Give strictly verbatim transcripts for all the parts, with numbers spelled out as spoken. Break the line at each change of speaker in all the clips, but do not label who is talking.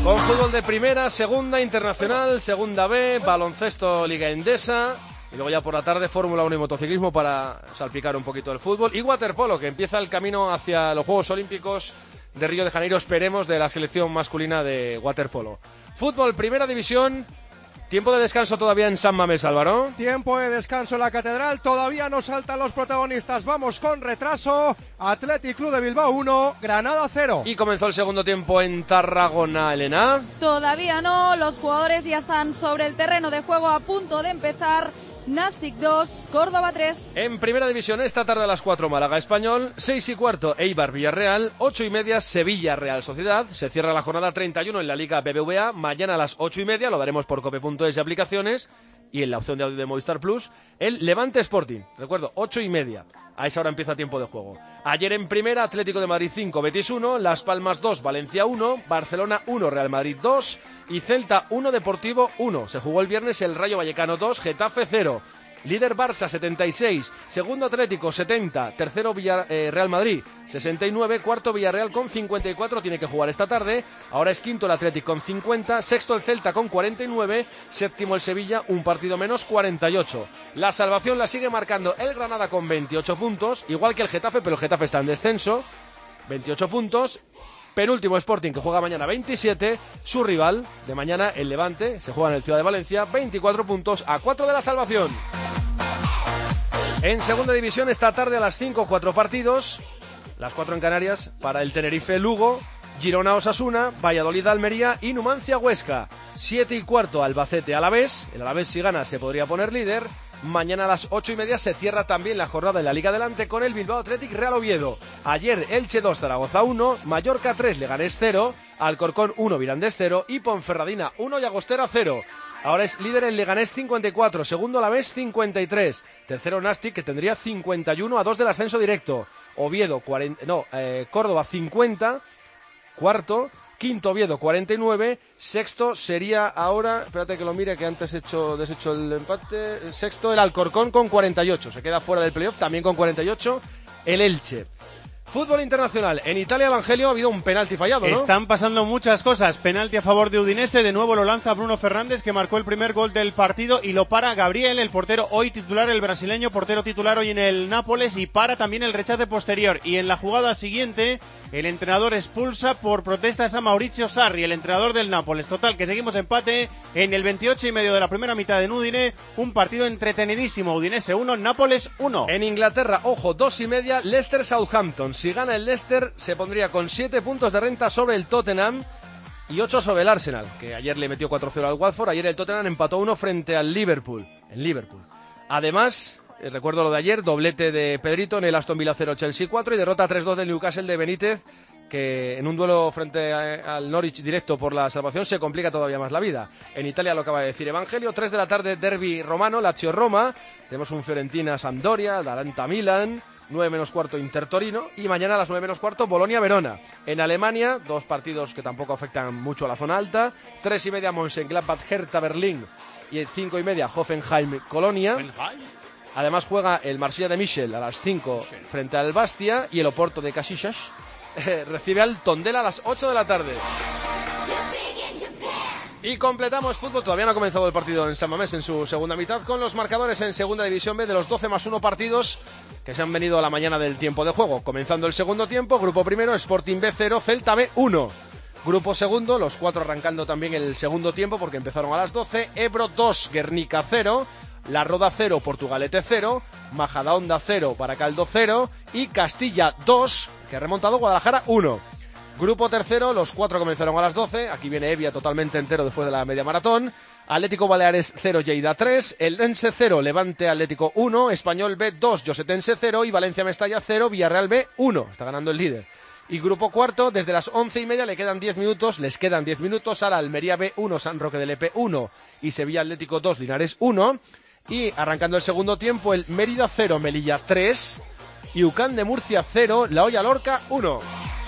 Con fútbol de primera, segunda, internacional, segunda B, baloncesto, Liga Endesa. Y luego ya por la tarde, Fórmula uno y motociclismo para salpicar un poquito el fútbol. Y waterpolo, que empieza el camino hacia los Juegos Olímpicos de Río de Janeiro, esperemos, de la selección masculina de waterpolo. Fútbol, primera división. Tiempo de descanso todavía en San Mamés, Álvaro.
Tiempo de descanso en la Catedral, todavía no saltan los protagonistas, vamos con retraso. Athletic Club de Bilbao uno, Granada cero.
Y comenzó el segundo tiempo en Tarragona, Elena.
Todavía no, los jugadores ya están sobre el terreno de juego a punto de empezar. Nastic dos, Córdoba tres.
En primera división esta tarde a las cuatro Málaga Español, seis y cuarto Eibar Villarreal, ocho y media Sevilla Real Sociedad. Se cierra la jornada treinta y uno en la Liga B B V A, mañana a las ocho y media, lo daremos por cope punto es y aplicaciones, y en la opción de audio de Movistar Plus, el Levante Sporting, recuerdo, ocho y media. A esa hora empieza tiempo de juego. Ayer en primera, Atlético de Madrid cinco, Betis uno, Las Palmas dos, Valencia uno, Barcelona uno, Real Madrid dos y Celta uno, Deportivo uno. Se jugó el viernes el Rayo Vallecano dos, Getafe cero. Líder Barça setenta y seis, segundo Atlético setenta, tercero Villar, eh, Real Madrid sesenta y nueve, cuarto Villarreal con cincuenta y cuatro, tiene que jugar esta tarde. Ahora es quinto el Atlético con cincuenta, sexto el Celta con cuarenta y nueve, séptimo el Sevilla, un partido menos, cuarenta y ocho. La salvación la sigue marcando el Granada con veintiocho puntos, igual que el Getafe, pero el Getafe está en descenso, veintiocho puntos. Penúltimo Sporting, que juega mañana veintisiete, su rival de mañana, el Levante, se juega en el Ciudad de Valencia, veinticuatro puntos, a cuatro de la salvación. En segunda división esta tarde a las cinco, cuatro partidos, las cuatro en Canarias, para el Tenerife Lugo, Girona Osasuna, Valladolid Almería y Numancia Huesca. siete y cuarto Albacete Alavés, el Alavés si gana se podría poner líder. Mañana a las ocho y media se cierra también la jornada en la Liga Adelante con el Bilbao Athletic Real Oviedo. Ayer Elche dos, Zaragoza uno, Mallorca tres, Leganés cero, Alcorcón uno, Mirandés cero y Ponferradina uno, Llagostera cero. Ahora es líder el Leganés cincuenta y cuatro, segundo Alavés cincuenta y tres, tercero Nastic que tendría cincuenta y uno a dos del ascenso directo. Oviedo, cuarenta, no, eh, Córdoba cincuenta, cuarto, quinto Oviedo cuarenta y nueve, sexto sería ahora, espérate que lo mire que antes he hecho, deshecho el empate, sexto el Alcorcón con cuarenta y ocho, se queda fuera del playoff también con cuarenta y ocho el Elche. Fútbol internacional. En Italia, Evangelio, ha habido un penalti fallado, ¿no?
Están pasando muchas cosas. Penalti a favor de Udinese. De nuevo lo lanza Bruno Fernández, que marcó el primer gol del partido, y lo para Gabriel, el portero hoy titular, el brasileño, portero titular hoy en el Nápoles, y para también el rechace posterior. Y en la jugada siguiente, el entrenador expulsa por protestas a Mauricio Sarri, el entrenador del Nápoles. Total, que seguimos empate en el veintiocho y medio de la primera mitad en Udine. Un partido entretenidísimo. Udinese uno, Nápoles uno.
En Inglaterra, ojo, dos y media, Leicester Southampton. Si gana el Leicester, se pondría con siete puntos de renta sobre el Tottenham y ocho sobre el Arsenal, que ayer le metió cuatro cero al Watford. Ayer el Tottenham empató uno frente al Liverpool, en Liverpool. Además, eh, recuerdo lo de ayer, doblete de Pedrito en el Aston Villa cero, Chelsea cuatro, y derrota tres dos del Newcastle de Benítez, que en un duelo frente a, al Norwich directo por la salvación se complica todavía más la vida. En Italia lo acaba de decir Evangelio, tres de la tarde, derbi romano, Lazio Roma, tenemos un Fiorentina Sampdoria, Atalanta Milan, nueve menos cuarto Inter Torino, y mañana a las nueve menos cuarto Bolonia Verona. En Alemania, dos partidos que tampoco afectan mucho a la zona alta, tres y media Mönchengladbach Hertha Berlín y cinco y media Hoffenheim Colonia. Además juega el Marsella de Michel a las cinco frente al Bastia, y el Oporto de Casillas eh, recibe al Tondela a las ocho de la tarde. Y completamos fútbol, todavía no ha comenzado el partido en San Mamés en su segunda mitad, con los marcadores en segunda división B de los doce más uno partidos que se han venido a la mañana del tiempo de juego. Comenzando el segundo tiempo, grupo primero, Sporting B cero, Celta B uno. Grupo segundo, los cuatro arrancando también el segundo tiempo porque empezaron a las doce, Ebro dos, Guernica cero, La Roda cero, Portugalete cero, Majadahonda cero, Baracaldo cero y Castilla dos, que ha remontado Guadalajara uno. Grupo tercero, los cuatro comenzaron a las doce, aquí viene Evia totalmente entero después de la media maratón. Atlético Baleares cero, Lleida tres, Eldense cero, Levante Atlético uno, Español B dos, Josetense cero y Valencia Mestalla cero, Villarreal B uno, está ganando el líder. Y grupo cuarto, desde las once y media le quedan diez minutos, les quedan diez minutos a la Almería B uno, San Roque del Epe uno y Sevilla Atlético dos, Linares uno. Y arrancando el segundo tiempo, el Mérida cero, Melilla tres y UCAN de Murcia cero, La Hoya Lorca uno.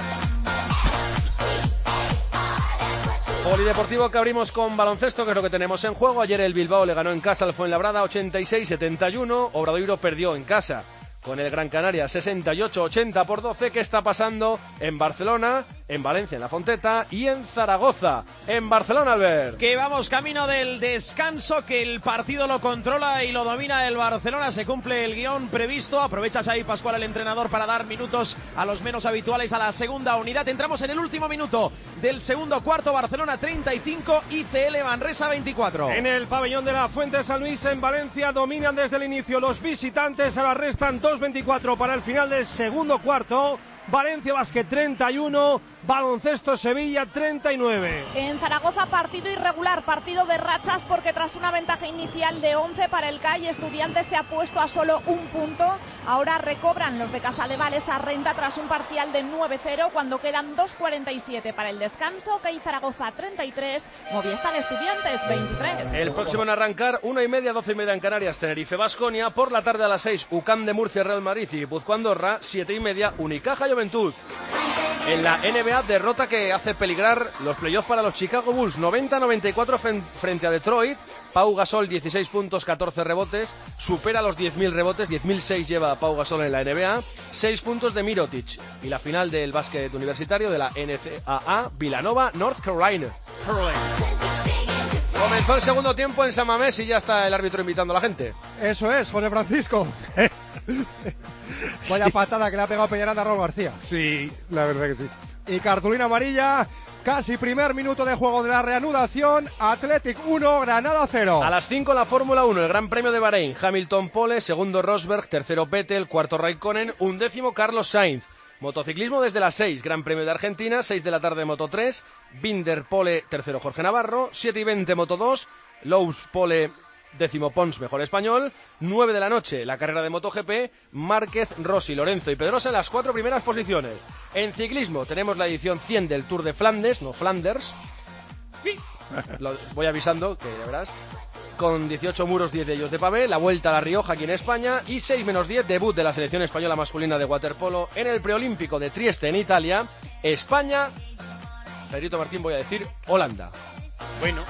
Polideportivo que abrimos con baloncesto, que es lo que tenemos en juego. Ayer el Bilbao le ganó en casa al Fuenlabrada ochenta y seis setenta y uno. Obradoiro perdió en casa con el Gran Canaria sesenta y ocho ochenta por doce. ¿Qué está pasando en Barcelona, en Valencia, en La Fonteta y en Zaragoza? En Barcelona, Albert.
Que vamos camino del descanso, que el partido lo controla y lo domina el Barcelona. Se cumple el guión previsto. Aprovecha Xavi Pascual, el entrenador, para dar minutos a los menos habituales a la segunda unidad. Entramos en el último minuto del segundo cuarto. Barcelona treinta y cinco, I C L Manresa veinticuatro.
En el pabellón de la Fuente San Luis, en Valencia, dominan desde el inicio los visitantes. Ahora restan dos veinticuatro para el final del segundo cuarto. Valencia Basket treinta y uno, Baloncesto Sevilla treinta y nueve.
En Zaragoza, partido irregular, partido de rachas, porque tras una ventaja inicial de once para el C A I, Estudiantes se ha puesto a solo un punto. Ahora recobran los de Casadevall esa renta tras un parcial de nueve cero cuando quedan dos cuarenta y siete para el descanso. C A I Zaragoza treinta y tres, Movistar Estudiantes veintitrés.
El próximo en arrancar, una y media, doce y media en Canarias, Tenerife Baskonia. Por la tarde a las seis, U C A M de Murcia, Real Madrid y Guipúzcoa Andorra. Siete y media, Unicaja Juventud. En la N B A, derrota que hace peligrar los playoffs para los Chicago Bulls. noventa noventa y cuatro frente a Detroit. Pau Gasol, dieciséis puntos, catorce rebotes. Supera los diez mil rebotes. diez mil seis lleva Pau Gasol en la N B A. seis puntos de Mirotic. Y la final del básquet universitario de la N C A A, Villanova, North Carolina. Comenzó el segundo tiempo en San Mamés y ya está el árbitro invitando a la gente.
Eso es, José Francisco. Vaya patada que le ha pegado Peñaranda a Raúl García.
Sí, la verdad que sí.
Y cartulina amarilla, casi primer minuto de juego de la reanudación. Athletic uno, Granada cero.
A las cinco la Fórmula uno, el Gran Premio de Bahrein. Hamilton pole, segundo Rosberg, tercero Vettel, cuarto Raikkonen, undécimo Carlos Sainz. Motociclismo desde las seis, Gran Premio de Argentina, seis de la tarde Moto tres, Binder pole, tercero Jorge Navarro, siete y veinte Moto dos, Lowe's pole, décimo Pons, mejor español, nueve de la noche la carrera de MotoGP, Márquez, Rossi, Lorenzo y Pedrosa en las cuatro primeras posiciones. En ciclismo tenemos la edición cien del Tour de Flandes, no Flanders, lo voy avisando que ya verás, con dieciocho muros, diez de ellos de pavé, la Vuelta a La Rioja aquí en España y seis menos diez, debut de la selección española masculina de waterpolo en el preolímpico de Trieste en Italia. España, Pedrito Martín, voy a decir Holanda.
Bueno.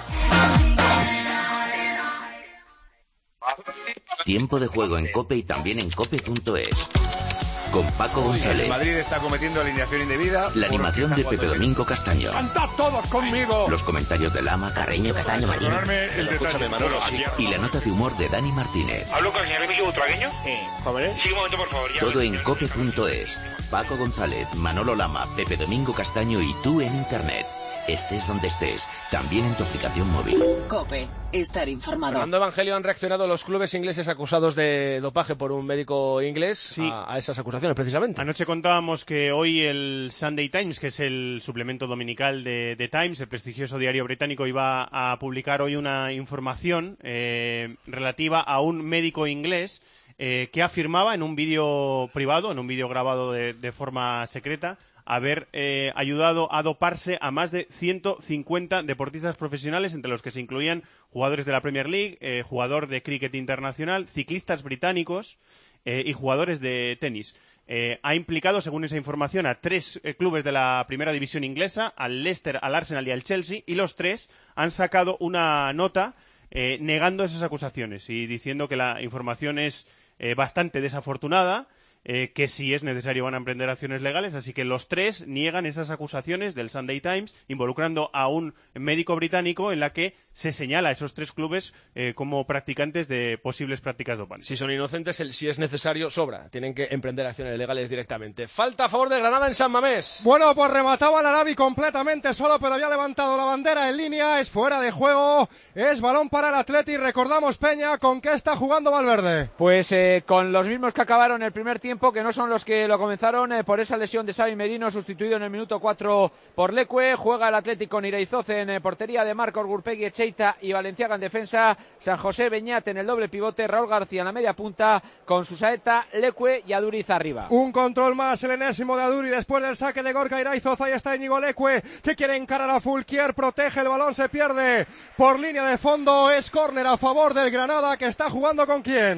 Tiempo de juego en COPE y también en cope punto es. Con Paco González.
El Madrid está cometiendo alineación indebida.
La animación de Pepe Domingo Castaño.
¡Cantad todos conmigo!
Los comentarios de Lama, Carreño, Castaño, Martín.
El Escúchame, Manolo.
Y la nota de humor de Dani Martínez.
¿Hablo con el señor Emilio Butragueño? Sí. ¿Jóvenes? Sí, un momento, por favor.
Todo en cope punto es. Paco González, Manolo Lama, Pepe Domingo Castaño y tú en Internet. Estés donde estés, también en tu aplicación móvil.
COPE, estar informado.
Fernando Evangelio, han reaccionado los clubes ingleses acusados de dopaje por un médico inglés
sí.
a, a esas acusaciones, precisamente.
Anoche contábamos que hoy el Sunday Times, que es el suplemento dominical de, de Times, el prestigioso diario británico, iba a publicar hoy una información eh, relativa a un médico inglés eh, que afirmaba en un vídeo privado, en un vídeo grabado de, de forma secreta, haber eh, ayudado a doparse a más de ciento cincuenta deportistas profesionales, entre los que se incluían jugadores de la Premier League, eh, jugador de cricket internacional, ciclistas británicos eh, y jugadores de tenis. Eh, ha implicado, según esa información, a tres eh, clubes de la primera división inglesa, al Leicester, al Arsenal y al Chelsea, y los tres han sacado una nota eh, negando esas acusaciones y diciendo que la información es eh, bastante desafortunada, Eh, que si es necesario van a emprender acciones legales, así que los tres niegan esas acusaciones del Sunday Times, involucrando a un médico británico en la que se señala a esos tres clubes eh, como practicantes de posibles prácticas dopantes.
Si son inocentes, el, si es necesario, sobra. Tienen que emprender acciones legales directamente. Falta a favor de Granada en San Mamés.
Bueno, pues remataba el Arabi completamente solo, pero había levantado la bandera en línea, es fuera de juego, es balón para el Atleti. Recordamos, Peña, ¿con qué está jugando Valverde?
Pues eh, con los mismos que acabaron el primer tiempo, que no son los que lo comenzaron eh, por esa lesión de Xavi Merino, sustituido en el minuto cuatro por Leque. Juega el Atlético con Iraizoze en eh, portería, de Marcos, Gurpegui, Echeita y Valenciaga en defensa, San José, Beñat en el doble pivote, Raúl García en la media punta con Susaeta, Leque y Aduriz arriba.
Un control más, el enésimo de Aduri después del saque de Gorka Iraizoze. Ahí está Íñigo Leque, que quiere encarar a Fulquier, protege el balón, se pierde por línea de fondo. Es córner a favor del Granada, que está jugando con quién.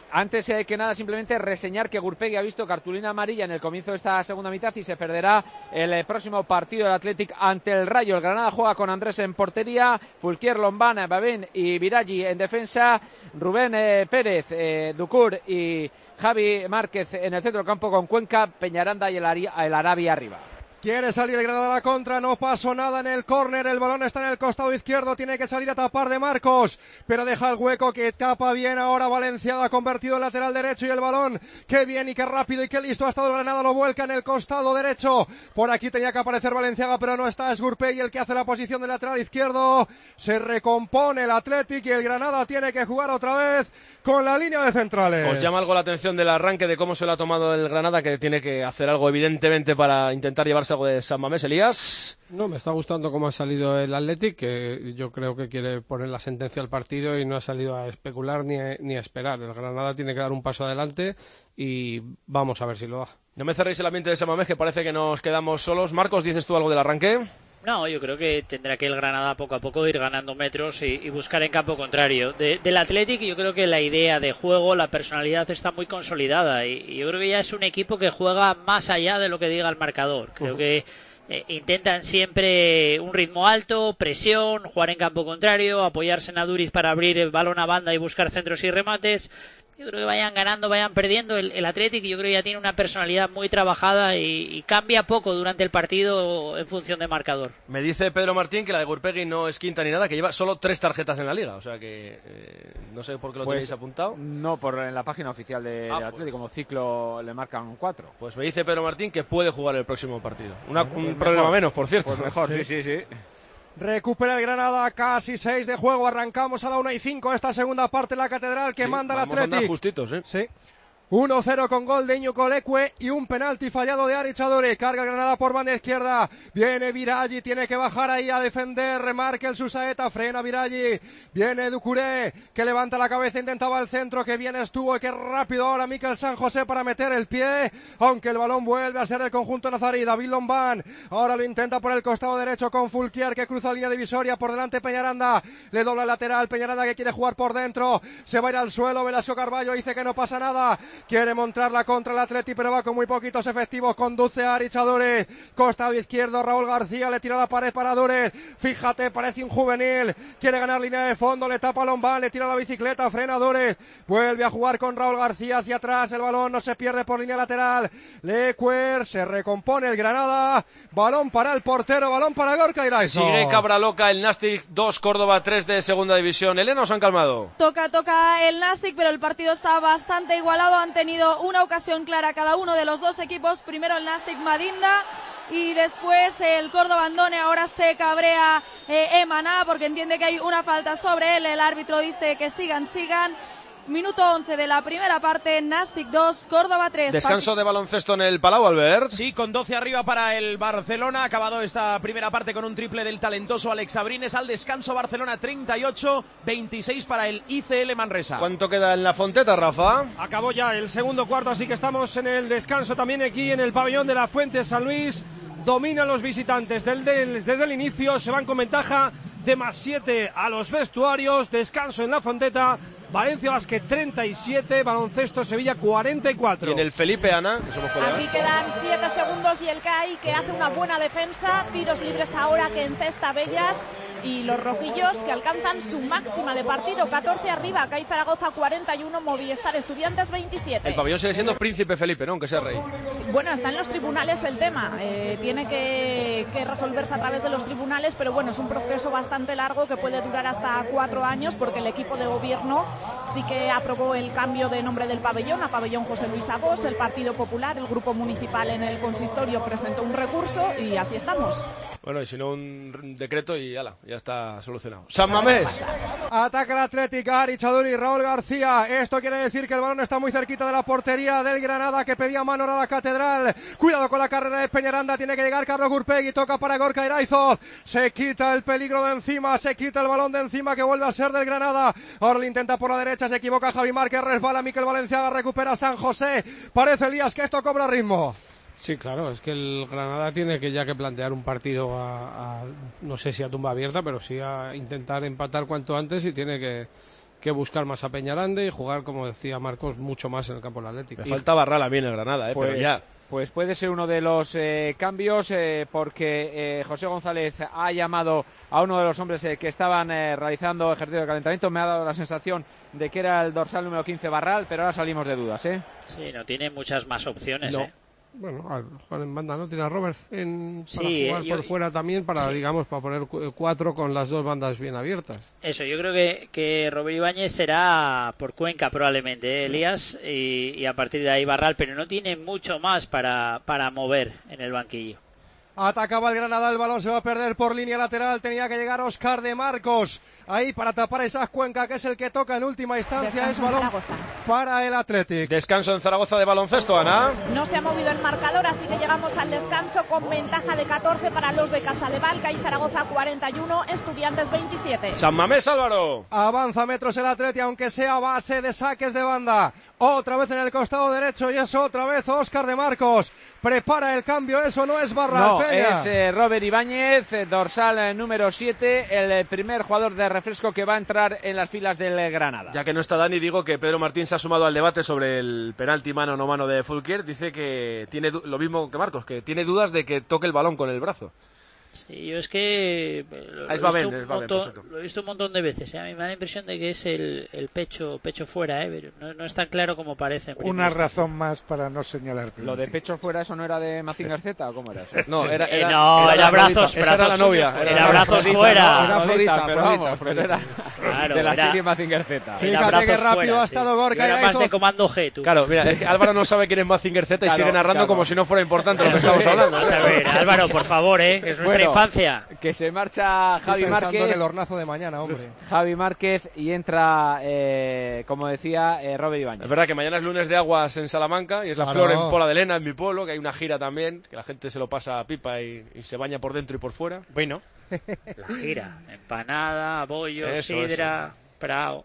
Antes eh, que nada, simplemente reseñar que Gurpegui ha visto cartulina amarilla en el comienzo de esta segunda mitad y se perderá el eh, próximo partido del Athletic ante el Rayo. El Granada juega con Andrés en portería, Fulquier, Lombán, Babén y Viraggi en defensa, Rubén eh, Pérez, eh, Ducur y Javi Márquez en el centro del campo con Cuenca, Peñaranda y el, Ari el Arabia arriba.
Quiere salir el Granada a la contra, no pasó nada en el córner, el balón está en el costado izquierdo, tiene que salir a tapar de Marcos, pero deja el hueco que tapa bien ahora Valenciaga, ha convertido en lateral derecho y el balón, qué bien y qué rápido y qué listo ha estado el Granada, lo vuelca en el costado derecho, por aquí tenía que aparecer Valenciaga, pero no está, es Gurpegui el que hace la posición de lateral izquierdo, se recompone el Athletic y el Granada tiene que jugar otra vez con la línea de centrales.
¿Os llama algo la atención del arranque, de cómo se lo ha tomado el Granada, que tiene que hacer algo evidentemente para intentar llevarse algo de San Mamés, Elías?
No, me está gustando cómo ha salido el Athletic, que yo creo que quiere poner la sentencia al partido y no ha salido a especular ni a, ni a esperar. El Granada tiene que dar un paso adelante y vamos a ver si lo da.
No me cerréis el ambiente de San Mamés, que parece que nos quedamos solos. Marcos, ¿dices tú algo del arranque?
No, yo creo que tendrá que el Granada poco a poco ir ganando metros y, y buscar en campo contrario. De, del Athletic yo creo que la idea de juego, la personalidad está muy consolidada y, y yo creo que ya es un equipo que juega más allá de lo que diga el marcador. Creo uh-huh. que eh, intentan siempre un ritmo alto, presión, jugar en campo contrario, apoyarse en Aduriz para abrir el balón a banda y buscar centros y remates. Yo creo que vayan ganando, vayan perdiendo el, el Athletic, yo creo que ya tiene una personalidad muy trabajada y, y cambia poco durante el partido en función de marcador.
Me dice Pedro Martín que la de Gurpegui no es quinta ni nada, que lleva solo tres tarjetas en la liga, o sea que eh, no sé por qué lo pues, tenéis apuntado.
No, por en la página oficial de, ah, de Athletic, pues, como ciclo le marcan cuatro.
Pues me dice Pedro Martín que puede jugar el próximo partido. Una,
pues
un
mejor.
problema menos, por cierto.
Pues mejor, sí, sí, sí.
Recupera el Granada, casi seis de juego, arrancamos a la una y cinco esta segunda parte en la Catedral que
sí,
manda el
Athletic.
Athletic.
Justitos, ¿eh?
Sí. uno cero con gol de Íñigo Leque y un penalti fallado de Aritz Aduriz. Carga Granada por banda izquierda. Viene Viraggi, tiene que bajar ahí a defender. Remarque el Susaeta, frena Viraggi. Viene Ducuré, que levanta la cabeza, intentaba el centro. Que bien estuvo y que rápido ahora Mikel San José para meter el pie. Aunque el balón vuelve a ser del conjunto nazarí. David Lombán ahora lo intenta por el costado derecho con Fulquier, que cruza línea divisoria. Por delante Peñaranda, le dobla el lateral. Peñaranda que quiere jugar por dentro. Se va a ir al suelo. Velasco Carballo dice que no pasa nada. Quiere montarla contra el Athletic, pero va con muy poquitos efectivos. Conduce a Aritz Aduriz. Costado izquierdo, Raúl García le tira la pared para Aduriz. Fíjate, parece un juvenil. Quiere ganar línea de fondo, le tapa a Lombán, le tira la bicicleta, frena Aduriz. Vuelve a jugar con Raúl García hacia atrás. El balón no se pierde por línea lateral. Lecuer, se recompone el Granada. Balón para el portero, balón para Gorka Iraizo.
Sigue Cabraloca, el Nastic dos, Córdoba tres de segunda división. Elena, ¿os han calmado?
Toca, toca el Nastic, pero el partido está bastante igualado. Han tenido una ocasión clara cada uno de los dos equipos. Primero el Nastic Madinda y después el Córdoba Andone. Ahora se cabrea eh, Emaná porque entiende que hay una falta sobre él. El árbitro dice que sigan, sigan. Minuto once de la primera parte, Nastic dos, Córdoba tres.
Descanso de baloncesto en el Palau, Albert.
Sí, con doce arriba para el Barcelona. Ha acabado esta primera parte con un triple del talentoso Alex Abrines. Al descanso Barcelona treinta y ocho, veintiséis para el I C L Manresa.
¿Cuánto queda en la Fonteta, Rafa?
Acabó ya el segundo cuarto, así que estamos en el descanso también aquí en el pabellón de la Fuente San Luis. Dominan los visitantes desde el, desde el inicio, se van con ventaja de más siete a los vestuarios. Descanso en la Fonteta. Valencia Basket treinta y siete, Baloncesto Sevilla cuarenta y cuatro.
Y en el Felipe, Ana, que somos colegas.
Aquí quedan siete segundos y el C A I que hace una buena defensa. Tiros libres ahora que encesta Bellas. Y los rojillos que alcanzan su máxima de partido, catorce arriba. C A I Zaragoza cuarenta y uno, Movistar Estudiantes veintisiete.
El pabellón sigue siendo Príncipe Felipe, ¿no? Aunque sea rey.
Bueno, está en los tribunales el tema. Eh, tiene que, que resolverse a través de los tribunales, pero bueno, es un proceso bastante largo que puede durar hasta cuatro años porque el equipo de gobierno sí que aprobó el cambio de nombre del pabellón a pabellón José Luis Agos. El Partido Popular, el grupo municipal en el consistorio presentó un recurso y así estamos.
Bueno, y si no un decreto y ala, ya está solucionado. San Mamés.
Ataca el Athletic, Aritz Aduriz, Raúl García. Esto quiere decir que el balón está muy cerquita de la portería del Granada, que pedía mano a la Catedral. Cuidado con la carrera de Peñaranda, tiene que llegar Carlos Gurpegui, toca para Gorka Iraizoz. Se quita el peligro de encima, se quita el balón de encima que vuelve a ser del Granada. Ahora lo intenta por la derecha, se equivoca Javi Márquez, resbala Mikel Valenciaga, recupera San José. Parece, Elías, que esto cobra ritmo.
Sí, claro, es que el Granada tiene que ya que plantear un partido a, a no sé si a tumba abierta, pero sí a intentar empatar cuanto antes y tiene que, que buscar más a Peñarande y jugar, como decía Marcos, mucho más en el campo del Atlético.
Me falta Barral a mí en el Granada, ¿eh?
Pues,
pero ya.
Pues puede ser uno de los eh, cambios eh, porque eh, José González ha llamado a uno de los hombres eh, que estaban eh, realizando ejercicio de calentamiento. Me ha dado la sensación de que era el dorsal número quince Barral, pero ahora salimos de dudas, ¿eh?
Sí, no tiene muchas más opciones,
no.
¿eh?
Bueno, a jugar en banda, ¿no? Tiene a Robert en, para
sí,
jugar
yo,
por fuera también, para, sí. digamos, para poner cuatro con las dos bandas bien abiertas.
Eso, yo creo que, que Robert Ibáñez será por Cuenca probablemente, ¿eh, Elías? Y, y a partir de ahí Barral, pero no tiene mucho más para, para mover en el banquillo.
Atacaba el Granada, el balón se va a perder por línea lateral, tenía que llegar Óscar de Marcos ahí para tapar esa Cuenca, que es el que toca en última instancia. Es balón para el Athletic.
Descanso en Zaragoza de baloncesto, Ana.
No se ha movido el marcador, así que llegamos al descanso con ventaja de catorce para los de Casadevall, y Zaragoza cuarenta y uno, Estudiantes veintisiete.
San Mamés, Álvaro.
Avanza metros el Athletic, aunque sea base de saques de banda. Otra vez en el costado derecho y es otra vez Óscar de Marcos. Prepara el cambio, eso no es Barral.
No,
Peña.
es eh, Robert Ibáñez, eh, dorsal eh, número siete, el eh, primer jugador de refresco que va a entrar en las filas del eh, Granada.
Ya que no está Dani, digo que Pedro Martín se ha sumado al debate sobre el penalti mano o no mano de Fulquier. Dice que tiene lo mismo que Marcos, que tiene dudas de que toque el balón con el brazo.
Sí, yo es que lo,
es
lo,
Babén,
he visto
es
un
Babén,
montón, lo he visto un montón de veces, ¿eh? A mí me da la impresión de que es el, el pecho pecho fuera, ¿eh? Pero no, no es tan claro como parece.
Una razón más para no señalar.
¿Lo de pecho fuera eso no era de Mazinger Z o cómo era eso?
No, era, era,
eh, no, era, era brazos,
esa era la novia.
Era,
era
brazos
Afrodita,
fuera.
No, era Afrodita, pero vamos, pero era
claro,
de la
era,
serie Mazinger Z.
Fíjate que rápido
fuera,
ha estado
sí.
Gorka.
Era más de comando G, tú.
Claro, mira, es que Álvaro no sabe quién es Mazinger Z y
claro,
sigue narrando
claro.
como si no fuera importante lo que estamos hablando.
Vamos a ver, Álvaro, por favor, ¿eh? Que es nuestra
bueno,
infancia.
Que se marcha Javi
Estoy
Márquez.
en el hornazo de mañana, hombre.
Javi Márquez y entra, eh, como decía, eh, Robert Ibáñez.
Es verdad que mañana es lunes de aguas en Salamanca y es la
claro.
flor en Pola de Lena, en mi pueblo, que hay una gira también, que la gente se lo pasa a pipa y, y se baña por dentro y por fuera.
Bueno, la gira. Empanada, bollo,
Eso,
sidra,
eso.
prao.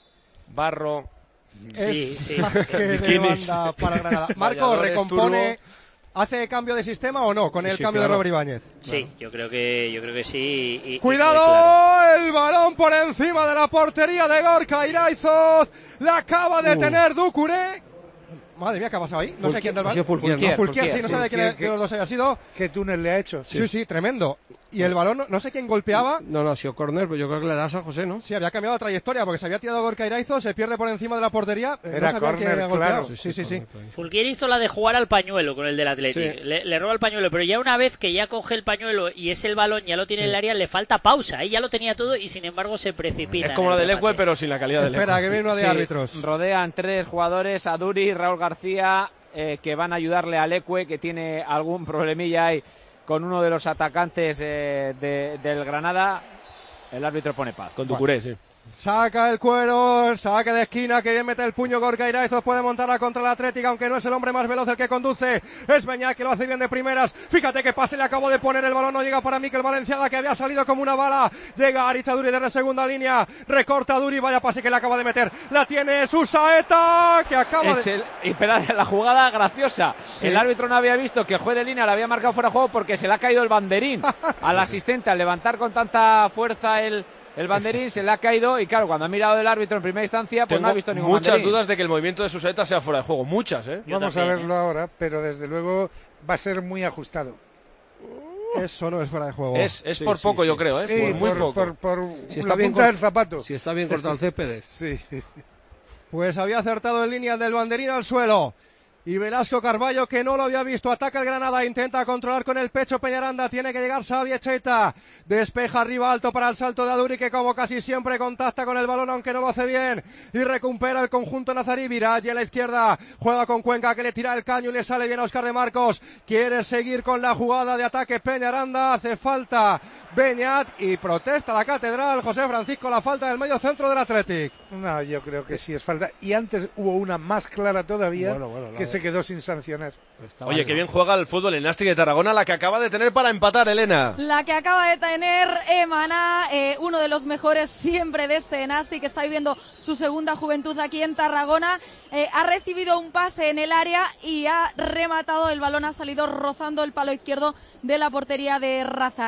Barro.
Es
Sí, sí.
saque de banda para Granada. Marco,
Valladores,
recompone... ¿Hace cambio de sistema o no con el
sí,
cambio
claro.
de Robert Ibáñez?
Sí,
claro.
yo creo que yo creo que sí. Y, y
¡Cuidado!
claro.
El balón por encima de la portería de Gorka Iraizoz. La acaba de
Uh.
tener Ducuré. Madre mía, ¿qué ha pasado ahí? No sé quién del balón.
Fulquier,
Fulquier,
¿no?
Fulquier, sí, no sabe quién de los dos haya sido.
¿Qué túnel le ha hecho?
Sí, sí, sí, tremendo. Y el balón, no, no sé quién golpeaba.
No, no ha sido córner, pero yo creo que le das a José, ¿no?
Sí, había cambiado la trayectoria porque se había tirado Gorka Iraizoz, se pierde por encima de la portería. Eh,
Era
no sabía quién
córner,
había golpeado.
claro.
Sí, sí, sí.
Fulquier hizo la de jugar al pañuelo con el del Athletic.
Sí.
Le, le roba el pañuelo, pero ya una vez que ya coge el pañuelo y es el balón, ya lo tiene en el área, le falta pausa. Ahí ya lo tenía todo y sin embargo se precipita.
Es como la
en el
del Ecue,
remate.
pero sin la calidad del Ecue.
Espera, que viene uno de
Sí,
árbitros.
rodean tres jugadores, Aduri, Raúl García, eh, que van a ayudarle al Ecue, que tiene algún problemilla ahí con uno de los atacantes eh, de, del Granada. El árbitro pone paz.
Con Ducuré, sí.
Saca el cuero, saque de esquina, que bien mete el puño Gorka Iraizoz, puede montarla contra el Atlético, aunque no es el hombre más veloz el que conduce, es Beñat que lo hace bien de primeras, fíjate que pase le acabo de poner el balón, no llega para Mikel Valenciaga que había salido como una bala, llega Aritz Aduri desde segunda línea, recorta Aduri, vaya pase que le acaba de meter, la tiene Susaeta, que acaba
es
de...
el, y espera, la jugada graciosa,
Sí.
el árbitro no había visto que el juez de línea le había marcado fuera de juego porque se le ha caído el banderín al asistente al levantar con tanta fuerza el... El banderín se le ha caído y claro, cuando ha mirado el árbitro en primera instancia, pues
Tengo
no ha visto ningún
muchas
banderín.
dudas de que el movimiento de Susaeta sea fuera de juego. Muchas, ¿eh?
Yo
Vamos
también,
a verlo ahora, pero desde luego va a ser muy ajustado.
Eso no es fuera de juego.
Es, es
Sí,
por
sí,
poco,
sí.
yo creo, ¿eh?
Sí,
por muy
por,
poco.
por, por
Si
la
está bien
punta
cor-
del zapato.
Si está bien cortado el césped.
Sí.
Pues había acertado en línea del banderín al suelo. Y Velasco Carballo, que no lo había visto, ataca el Granada, intenta controlar con el pecho Peñaranda, tiene que llegar Xavi Echeta, despeja arriba alto para el salto de Aduri, que como casi siempre contacta con el balón, aunque no lo hace bien, y recupera el conjunto nazarí. Viraghi a la izquierda, juega con Cuenca, que le tira el caño y le sale bien a Óscar de Marcos, quiere seguir con la jugada de ataque Peñaranda, hace falta Beñat y protesta la catedral, José Francisco, la falta del medio centro del Athletic.
No, yo creo que sí es falta. Y antes hubo una más clara todavía
Bueno, bueno, la
que
de-
se quedó sin sancionar.
Está
Oye,
mal,
qué
¿no?
bien juega el fútbol el Nastic de Tarragona, la que acaba de tener para empatar, Elena.
La que acaba de tener Emaná, eh, uno de los mejores siempre de este Nastic, que está viviendo su segunda juventud aquí en Tarragona. Eh, ha recibido un pase en el área y ha rematado, el balón ha salido rozando el palo izquierdo de la portería de Razak.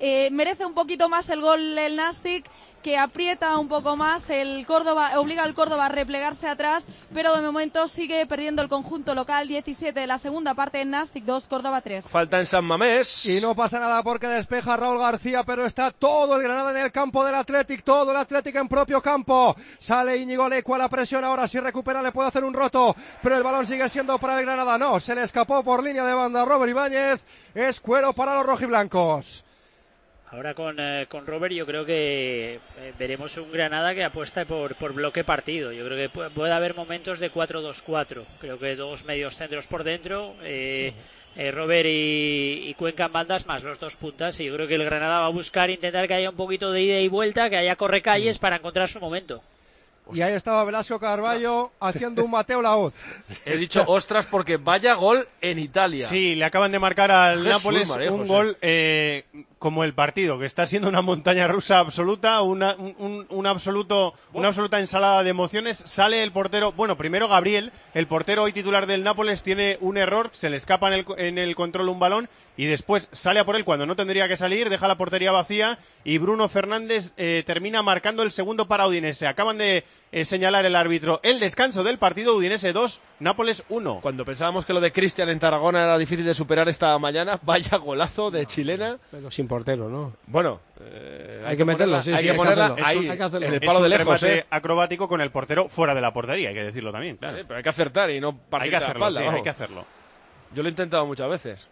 Eh, merece un poquito más el gol el Nástic, que aprieta un poco más, el Córdoba obliga al Córdoba a replegarse atrás, pero de momento sigue perdiendo el conjunto local. Diecisiete de la segunda parte, en Nástic dos, Córdoba tres.
Falta en San Mamés.
Y no pasa nada porque despeja Raúl García, pero está todo el Granada en el campo del Athletic, todo el Athletic en propio campo. Sale Íñigo Lecu a la presión ahora, si recupera le puede hacer un roto, pero el balón sigue siendo para el Granada. No, se le escapó por línea de banda Robert Ibáñez, es cuero para los rojiblancos.
Ahora con, eh, con Robert yo creo que eh, veremos un Granada que apuesta por, por bloque partido. Yo creo que puede, puede haber momentos de cuatro dos cuatro. Creo que dos medios centros por dentro, eh, sí. eh, Robert y, y Cuenca en bandas más los dos puntas. Y yo creo que el Granada va a buscar intentar que haya un poquito de ida y vuelta, que haya correcalles para encontrar su momento.
Y ahí estaba Velasco Carballo haciendo un Mateo Laoz.
He dicho ostras porque vaya gol en Italia.
Sí, le acaban de marcar al
Jesús,
Nápoles
María
un
José.
gol eh, como el partido, que está siendo una montaña rusa absoluta, una, un, un absoluto, una absoluta ensalada de emociones. Sale el portero, bueno, primero Gabriel, el portero hoy titular del Nápoles, tiene un error, se le escapa en el, en el control un balón y después sale a por él cuando no tendría que salir, deja la portería vacía y Bruno Fernández eh, termina marcando el segundo para Udinese. Acaban de eh, señalar el árbitro el descanso del partido. Udinese dos, Nápoles uno.
Cuando pensábamos que lo de Cristian en Tarragona era difícil de superar esta mañana, vaya golazo de chilena.
Pero sin portero, ¿no?
Bueno, eh,
hay que meterlo,
ponerla,
sí,
hay
sí,
que
hay
ponerla
que hacerlo.
ahí,
Eso hay que hacerlo.
en el
Es
palo
un
de lejos,
remate
¿eh?
acrobático con el portero fuera de la portería, hay que decirlo también. Claro.
Vale, pero hay que acertar y no partir
Hay que
de la
hacerlo,
espalda.
sí,
vamos.
hay que hacerlo.
Yo lo he intentado muchas veces.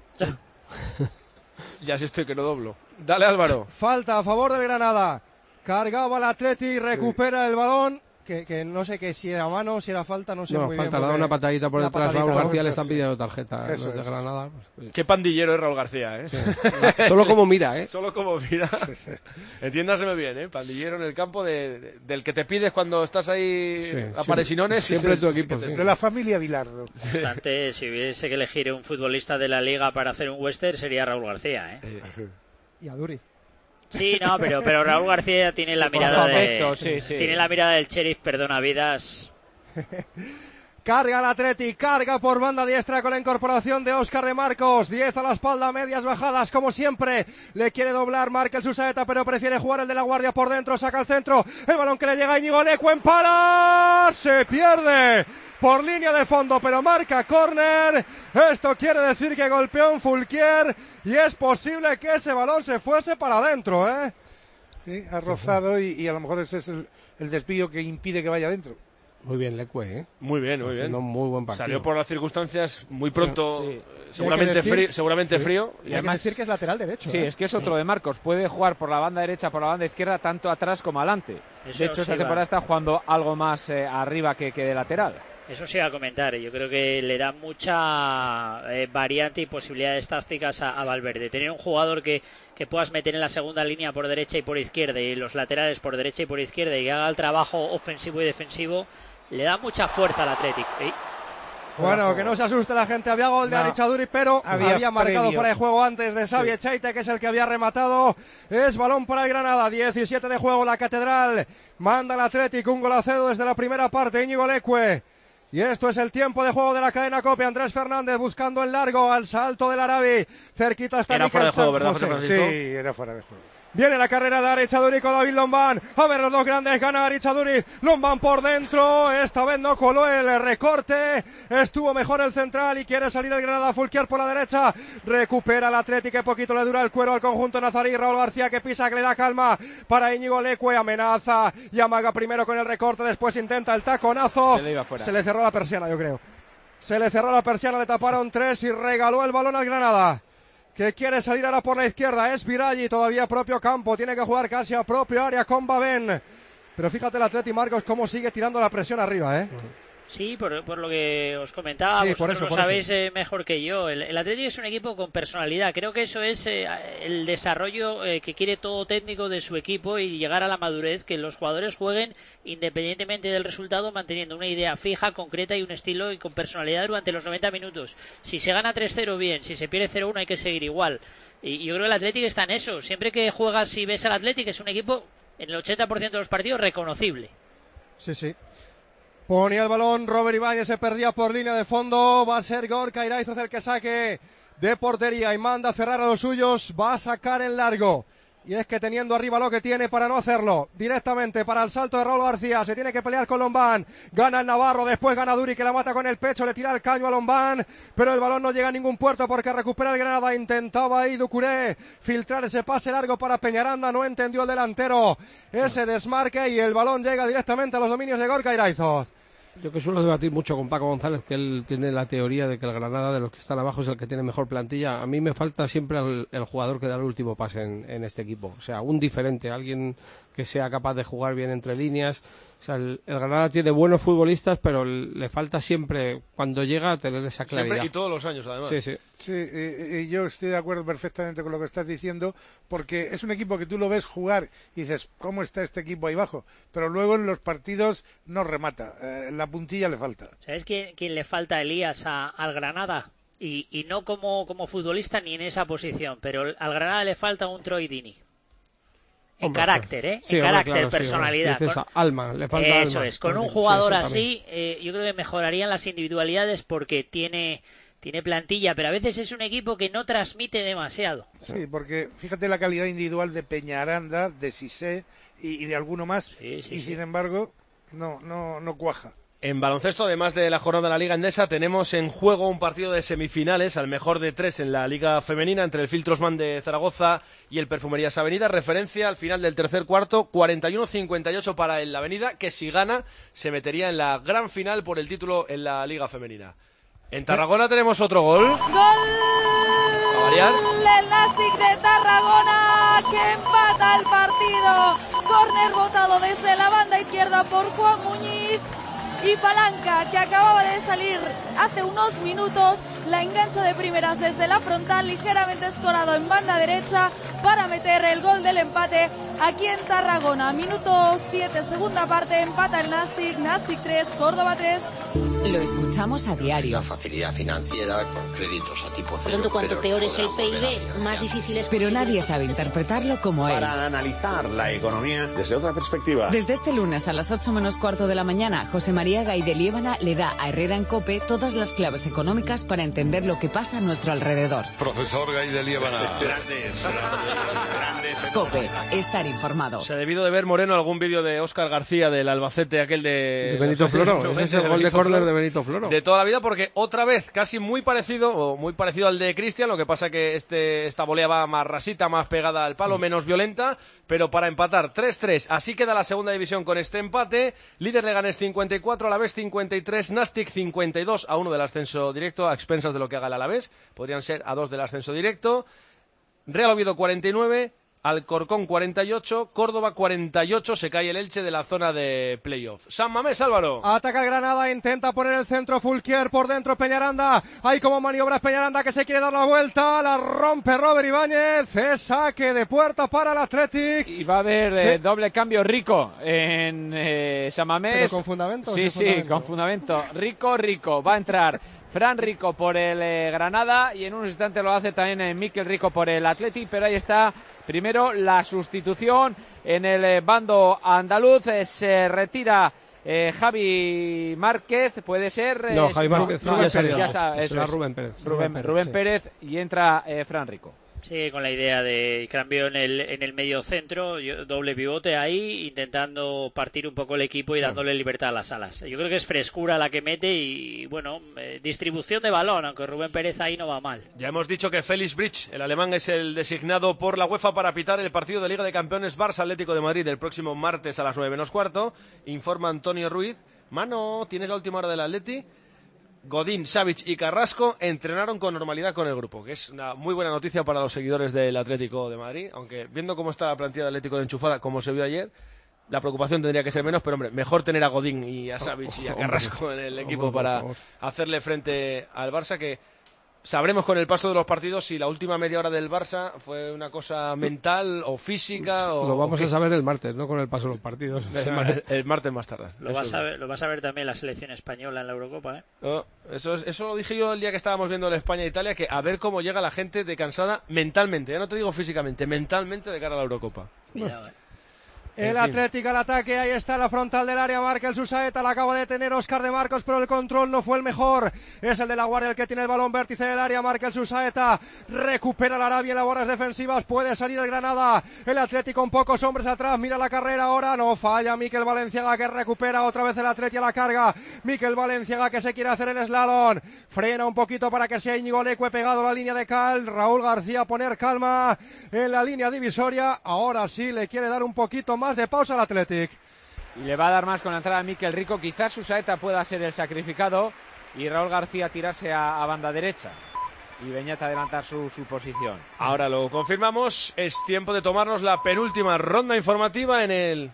Ya sí estoy que no doblo. Dale, Álvaro.
Falta a favor del Granada. Cargaba el Athletic, recupera el balón. Que, que no sé que si era mano, si era falta, no sé
No,
muy
falta,
bien.
le ha dado una patadita por
una
detrás.
patadita,
Raúl
¿no?
García le
Pues
están
sí.
pidiendo tarjeta.
Eso
Los de
es.
Granada. Pues,
Qué pandillero es Raúl García, ¿eh?
sí. Solo como mira, ¿eh?
Solo como mira. Entiéndaseme bien, ¿eh? Pandillero en el campo de, de- del que te pides cuando estás ahí
Sí,
a paresinones.
siempre
Sí,
tu
sí,
equipo,
que te-
sí.
De la familia Vilardo.
No obstante, si hubiese que elegir un futbolista de la liga para hacer un western sería Raúl García, ¿eh?
Y a Duri.
Sí, no, pero, pero Raúl García tiene la
Sí, por
mirada de,
aspecto, sí, sí.
tiene la mirada del sheriff perdona vidas.
Carga el Athletic, carga por banda diestra con la incorporación de Óscar de Marcos. diez a la espalda, medias bajadas, como siempre. Le quiere doblar Markel Susaeta, pero prefiere jugar el de la Guardia por dentro. Saca el centro, el balón que le llega a Íñigo Lecu en para. Se pierde por línea de fondo, pero marca córner. Esto quiere decir que golpeó un Fulquier y es posible que ese balón se fuese para adentro, ¿eh?
Sí, ha rozado y, y a lo mejor ese es el, el desvío que impide que vaya adentro.
Muy bien, Leque, ¿eh?
Muy bien, muy bien.
Haciendo un muy buen partido.
Salió por las circunstancias muy pronto,
Sí.
eh, seguramente,
Y hay que decir-
frío, seguramente
Sí.
frío.
Y hay que decir que es lateral derecho.
Sí,
¿eh?
es que es otro de Marcos. Puede jugar por la banda derecha, por la banda izquierda, tanto atrás como adelante.
Eso
De hecho,
sí
esta
va.
temporada está jugando algo más eh, arriba que, que de lateral.
Eso sí va a comentar, yo creo que le da mucha eh, variante y posibilidades tácticas a, a Valverde. Tener un jugador que, que puedas meter en la segunda línea por derecha y por izquierda y los laterales por derecha y por izquierda y que haga el trabajo ofensivo y defensivo, le da mucha fuerza al Athletic. ¿sí?
Bueno, que no se asuste la gente, había gol de
No.
Arichaduri, pero
Había
había, marcado
previo.
fuera de juego antes de Xavi Echaite, que es el que había rematado. Es balón para el Granada, diecisiete de juego, la Catedral. Manda el Atlético, un golacedo desde la primera parte, Íñigo Leque. Y esto es el tiempo de juego de la cadena COPE. Andrés Fernández buscando el largo al salto del Arabi. Cerquita está
Era
Mikel
fuera de juego,
San-
¿verdad,
no sé.
José
Sí,
Francisco?
era fuera de juego.
Viene la carrera de Arichaduri con David Lombán. A ver, los dos grandes gana Arichaduri. Lombán por dentro. Esta vez no coló el recorte. Estuvo mejor el central y quiere salir el Granada. Fulquier por la derecha. Recupera el Atlético. Que poquito le dura el cuero al conjunto nazarí. Raúl García que pisa, que le da calma para Íñigo Leque. Amenaza y amaga primero con el recorte. Después intenta el taconazo.
Se le iba fuera.
Se le cerró la persiana, yo creo. Se le cerró la persiana. Le taparon tres y regaló el balón al Granada, que quiere salir ahora por la izquierda. Es Viraghi, todavía propio campo, tiene que jugar casi a propio área con Babén. Pero fíjate el Atleti, Marcos, cómo sigue tirando la presión arriba, ¿eh?
Sí, por, por lo que os comentaba,
Sí,
vosotros
por eso,
lo
por
sabéis
eso.
eh, mejor que yo. El, el Atlético es un equipo con personalidad. Creo que eso es eh, el desarrollo eh, que quiere todo técnico de su equipo y llegar a la madurez, que los jugadores jueguen independientemente del resultado, manteniendo una idea fija, concreta y un estilo y con personalidad durante los noventa minutos. Si se gana tres cero, bien. Si se pierde cero uno, hay que seguir igual. Y yo creo que el Atlético está en eso. Siempre que juegas y ves al Atlético, es un equipo en el ochenta por ciento de los partidos reconocible.
Sí, sí. Ponía el balón, Robert Ibáñez se perdía por línea de fondo. Va a ser Gorka Iraizoz el que saque de portería y manda a cerrar a los suyos. Va a sacar en largo. Y es que teniendo arriba lo que tiene para no hacerlo, directamente para el salto de Raúl García, se tiene que pelear con Lombán, gana el Navarro, después gana Duri que la mata con el pecho, le tira el caño a Lombán, pero el balón no llega a ningún puerto porque recupera el Granada, intentaba ahí Ducuré filtrar ese pase largo para Peñaranda, no entendió el delantero ese desmarque y el balón llega directamente a los dominios de Gorka Iraizoz.
Yo que suelo debatir mucho con Paco González, que él tiene la teoría de que el Granada, de los que están abajo, es el que tiene mejor plantilla. A mí me falta siempre el, el jugador que da el último pase en, en este equipo. O sea, un diferente, alguien que sea capaz de jugar bien entre líneas. O sea, el, el Granada tiene buenos futbolistas, pero le falta siempre, cuando llega, tener esa claridad.
Siempre y todos los años, además.
Sí, sí.
Sí, y, y yo estoy de acuerdo perfectamente con lo que estás diciendo, porque es un equipo que tú lo ves jugar y dices, ¿cómo está este equipo ahí abajo? Pero luego en los partidos no remata, eh, la puntilla le falta.
¿Sabes quién, quién le falta a Elías a, al Granada? Y, y no como, como futbolista ni en esa posición, pero al Granada le falta un Troy Dini. En hombre, carácter, ¿eh?
Sí,
en
hombre,
carácter,
claro,
personalidad.
Sí, con... alma, le falta
Eso
alma.
es, con un
Porque,
jugador
sí,
así, eh, yo creo que mejorarían las individualidades porque tiene, tiene plantilla, pero a veces es un equipo que no transmite demasiado.
Sí, porque fíjate la calidad individual de Peñaranda, de Sisé y, y de alguno más,
sí, sí,
y
sí.
sin embargo, no, no, no cuaja.
En baloncesto, además de la jornada de la Liga Endesa, tenemos en juego un partido de semifinales, al mejor de tres en la Liga Femenina, entre el Filtrosman de Zaragoza y el Perfumerías Avenida. Referencia al final del tercer cuarto, cuarenta y uno a cincuenta y ocho para el Avenida, que si gana se metería en la gran final por el título en la Liga Femenina. En Tarragona tenemos otro gol.
¡Gol!
¿A variar?
El Nastic de Tarragona que empata el partido. Córner botado desde la banda izquierda por Juan Muñiz. Y Palanca, que acababa de salir hace unos minutos, la engancha de primeras desde la frontal, ligeramente escorado en banda derecha para meter el gol del empate aquí en Tarragona. Minuto siete, segunda parte, empata el Nastic, Nastic tres, Córdoba tres.
Lo escuchamos a diario.
La facilidad financiera con créditos a tipo cero.
Pronto, cuanto peor es el P I B, más difícil es
Pero nadie sabe interpretarlo como él.
Para analizar la economía desde otra perspectiva.
Desde este lunes a las ocho menos cuarto de la mañana, José María Gay de Liébana le da a Herrera en COPE todas las claves económicas para entender lo que pasa a nuestro alrededor.
Profesor Gay de Liébana.
Grandes, grandes.
COPE, estar informado.
Se ha debido de ver, Moreno, algún vídeo de Óscar García del Albacete, aquel de...
De Benito Floro, ese es el gol de córner de Benito Floro.
De toda la vida, porque otra vez, casi muy parecido, o muy parecido al de Cristian, lo que pasa que este esta volea va más rasita, más pegada al palo, menos violenta, pero para empatar tres tres. Así queda la segunda división con este empate. Líder Leganés cincuenta y cuatro, Alavés cincuenta y tres, Nastic cincuenta y dos, a uno del ascenso directo, a expensas de lo que haga el Alavés. Podrían ser a dos del ascenso directo. Real Oviedo cuarenta y nueve, Alcorcón cuarenta y ocho, Córdoba cuarenta y ocho, se cae el Elche de la zona de playoff. San Mamés, Álvaro.
Ataca Granada, intenta poner el centro Fulquier, por dentro Peñaranda, hay como maniobras Peñaranda que se quiere dar la vuelta, la rompe Robert Ibáñez, es saque de puerta para el Athletic.
Y va a haber sí. eh, doble cambio Rico en eh, San Mamés.
¿Pero con fundamento?
Sí, sí, fundamento? con fundamento. Rico, Rico, va a entrar Fran Rico por el eh, Granada y en un instante lo hace también eh, Mikel Rico por el Athletic, pero ahí está primero la sustitución en el eh, bando andaluz, eh, se retira eh, Javi Márquez, puede ser... Eh,
no, Javi Márquez
no,
no,
ya,
ya,
ya está, eso
será
es,
Rubén Pérez.
Rubén, Rubén, Rubén Pérez sí. Y entra eh, Fran Rico.
Sí, con la idea de cambio en el, en el medio centro, yo, doble pivote ahí, intentando partir un poco el equipo y dándole libertad a las alas. Yo creo que es frescura la que mete y, bueno, eh, distribución de balón, aunque Rubén Pérez ahí no va mal.
Ya hemos dicho que Félix Bridge, el alemán, es el designado por la UEFA para pitar el partido de Liga de Campeones Barça Atlético de Madrid el próximo martes a las nueve menos cuarto. Informa Antonio Ruiz. Mano, ¿tienes la última hora del Atleti? Godín, Savic y Carrasco entrenaron con normalidad con el grupo, que es una muy buena noticia para los seguidores del Atlético de Madrid, aunque viendo cómo está la plantilla del Atlético de enchufada, como se vio ayer, la preocupación tendría que ser menos, pero hombre, mejor tener a Godín y a Savic y a Carrasco en el equipo para hacerle frente al Barça, que sabremos con el paso de los partidos si la última media hora del Barça fue una cosa mental o física. O,
lo vamos
o
a saber el martes, no con el paso de los partidos.
El, el, el martes más tarde.
Lo vas, a ver, lo vas a ver también la selección española en la Eurocopa, ¿eh?
Oh, eso, eso lo dije yo el día que estábamos viendo el España-Italia, que a ver cómo llega la gente de cansada mentalmente, ya no te digo físicamente, mentalmente de cara a la Eurocopa.
Cuidado, eh.
El Atlético al ataque, ahí está la frontal del área, marca el Susaeta, la acaba de tener Óscar de Marcos, pero el control no fue el mejor. Es el de la Guardia el que tiene el balón, vértice del área, marca el Susaeta, recupera la Arabia en labores defensivas, puede salir el Granada. El Atlético con pocos hombres atrás, mira la carrera ahora, no falla Miquel Valenciaga que recupera otra vez el Atlético a la carga. Miquel Valenciaga que se quiere hacer el slalom, frena un poquito para que sea Íñigo Leque pegado a la línea de cal. Raúl García poner calma en la línea divisoria, ahora sí le quiere dar un poquito más de pausa al Athletic.
Y le va a dar más con la entrada de Miquel Rico. Quizás Susaeta pueda ser el sacrificado y Raúl García tirarse a, a banda derecha y Beñat adelantar su, su posición.
Ahora lo confirmamos, es tiempo de tomarnos la penúltima ronda informativa en el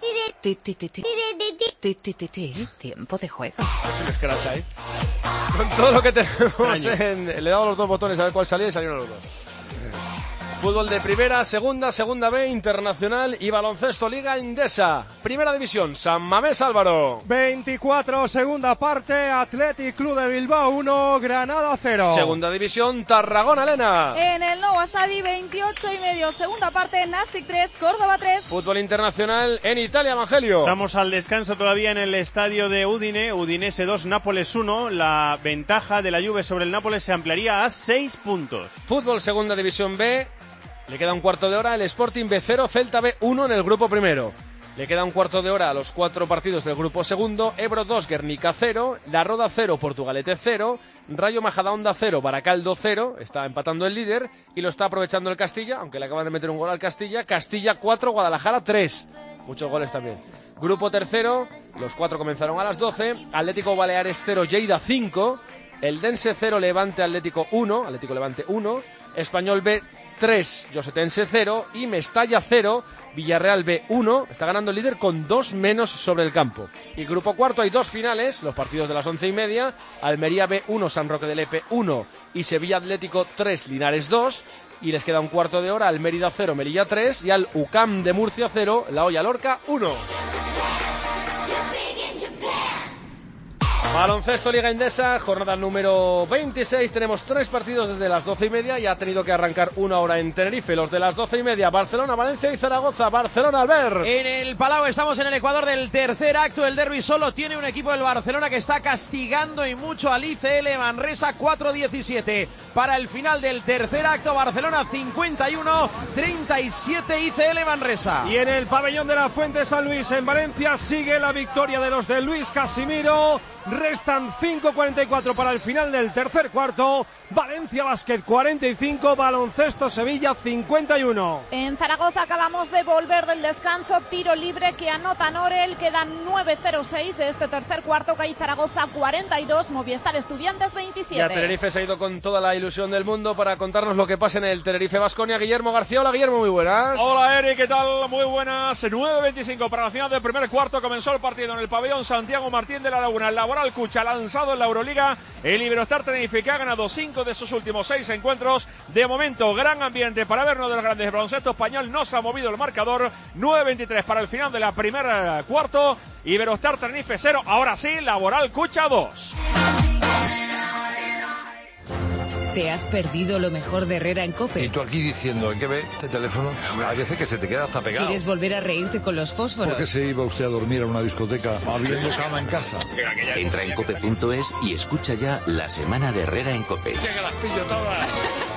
tiempo de juego.
Scratch ahí. Con todo lo que tenemos en... Le he dado los dos botones a ver cuál salía y salieron los dos. Fútbol de primera, segunda, segunda B, internacional y baloncesto Liga Endesa. Primera división, San Mamés Álvaro.
veinticuatro, segunda parte, Athletic Club de Bilbao uno, Granada cero.
Segunda división, Tarragona Elena.
En el nuevo estadio, veintiocho y medio, segunda parte, Nastic tres, Córdoba tres.
Fútbol internacional en Italia, Evangelio.
Estamos al descanso todavía en el estadio de Udine, Udinese dos, Nápoles uno. La ventaja de la Juve sobre el Nápoles se ampliaría a seis puntos.
Fútbol segunda división B. Le queda un cuarto de hora, el Sporting B cero, Celta B uno en el grupo primero. Le queda un cuarto de hora a los cuatro partidos del grupo segundo, Ebro dos, Guernica cero, La Roda cero, Portugalete cero, Rayo Majadahonda cero, Baracaldo cero, está empatando el líder y lo está aprovechando el Castilla, aunque le acaban de meter un gol al Castilla, Castilla cuatro, Guadalajara tres, muchos goles también. Grupo tercero, los cuatro comenzaron a las doce, Atlético Baleares cero, Lleida cinco, Eldense cero, Levante Atlético uno, Atlético Levante uno, Español B tres, Josetense cero y Mestalla cero, Villarreal B uno, está ganando el líder con dos menos sobre el campo. Y grupo cuarto hay dos finales, los partidos de las once y media, Almería B uno, San Roque del Epe uno y Sevilla Atlético tres, Linares dos, y les queda un cuarto de hora al Mérida cero, Melilla tres y al U C A M de Murcia cero, La Hoya Lorca uno. Baloncesto Liga Endesa, jornada número veintiséis, tenemos tres partidos desde las doce y media y ha tenido que arrancar una hora en Tenerife, los de las doce y media, Barcelona, Valencia y Zaragoza. Barcelona, Albert.
En el Palau estamos en el Ecuador del tercer acto, el derbi solo tiene un equipo del Barcelona que está castigando y mucho al I C L Manresa, cuatro diecisiete para el final del tercer acto, Barcelona cincuenta y uno, treinta y siete I C L Manresa.
Y en el pabellón de la Fuente San Luis en Valencia sigue la victoria de los de Luis Casimiro. Restan cinco cuarenta y cuatro para el final del tercer cuarto. Valencia Basket cuarenta y cinco, Baloncesto Sevilla cincuenta y uno.
En Zaragoza acabamos de volver del descanso, tiro libre que anota Norel, quedan nueve cero seis de este tercer cuarto, CAI Zaragoza cuarenta y dos, Movistar Estudiantes veintisiete.
Ya Tenerife se ha ido con toda la ilusión del mundo para contarnos lo que pasa en el Tenerife Baskonia. Guillermo García, hola Guillermo, muy buenas.
Hola Eric, ¿qué tal? Muy buenas. nueve veinticinco para la final del primer cuarto, comenzó el partido en el pabellón Santiago Martín de la Laguna. El Laboral Cucha lanzado en la Euroliga, el Iberostar Tenerife que ha ganado cinco de sus últimos seis encuentros. De momento, gran ambiente para ver uno de los grandes. El baloncesto español no se ha movido el marcador. nueve veintitrés para el final de la primera cuarto. Iberostar Tenerife cero. Ahora sí, Laboral Cucha dos.
¿Te has perdido lo mejor de Herrera en COPE?
Y tú aquí diciendo, hay que ver este teléfono. Hay veces que se te queda hasta pegado.
¿Quieres volver a reírte con los fósforos?
¿Por qué se iba usted a dormir a una discoteca habiendo cama en casa?
Entra en cope punto es y escucha ya la semana de Herrera en COPE.
Llega, las pillo todas.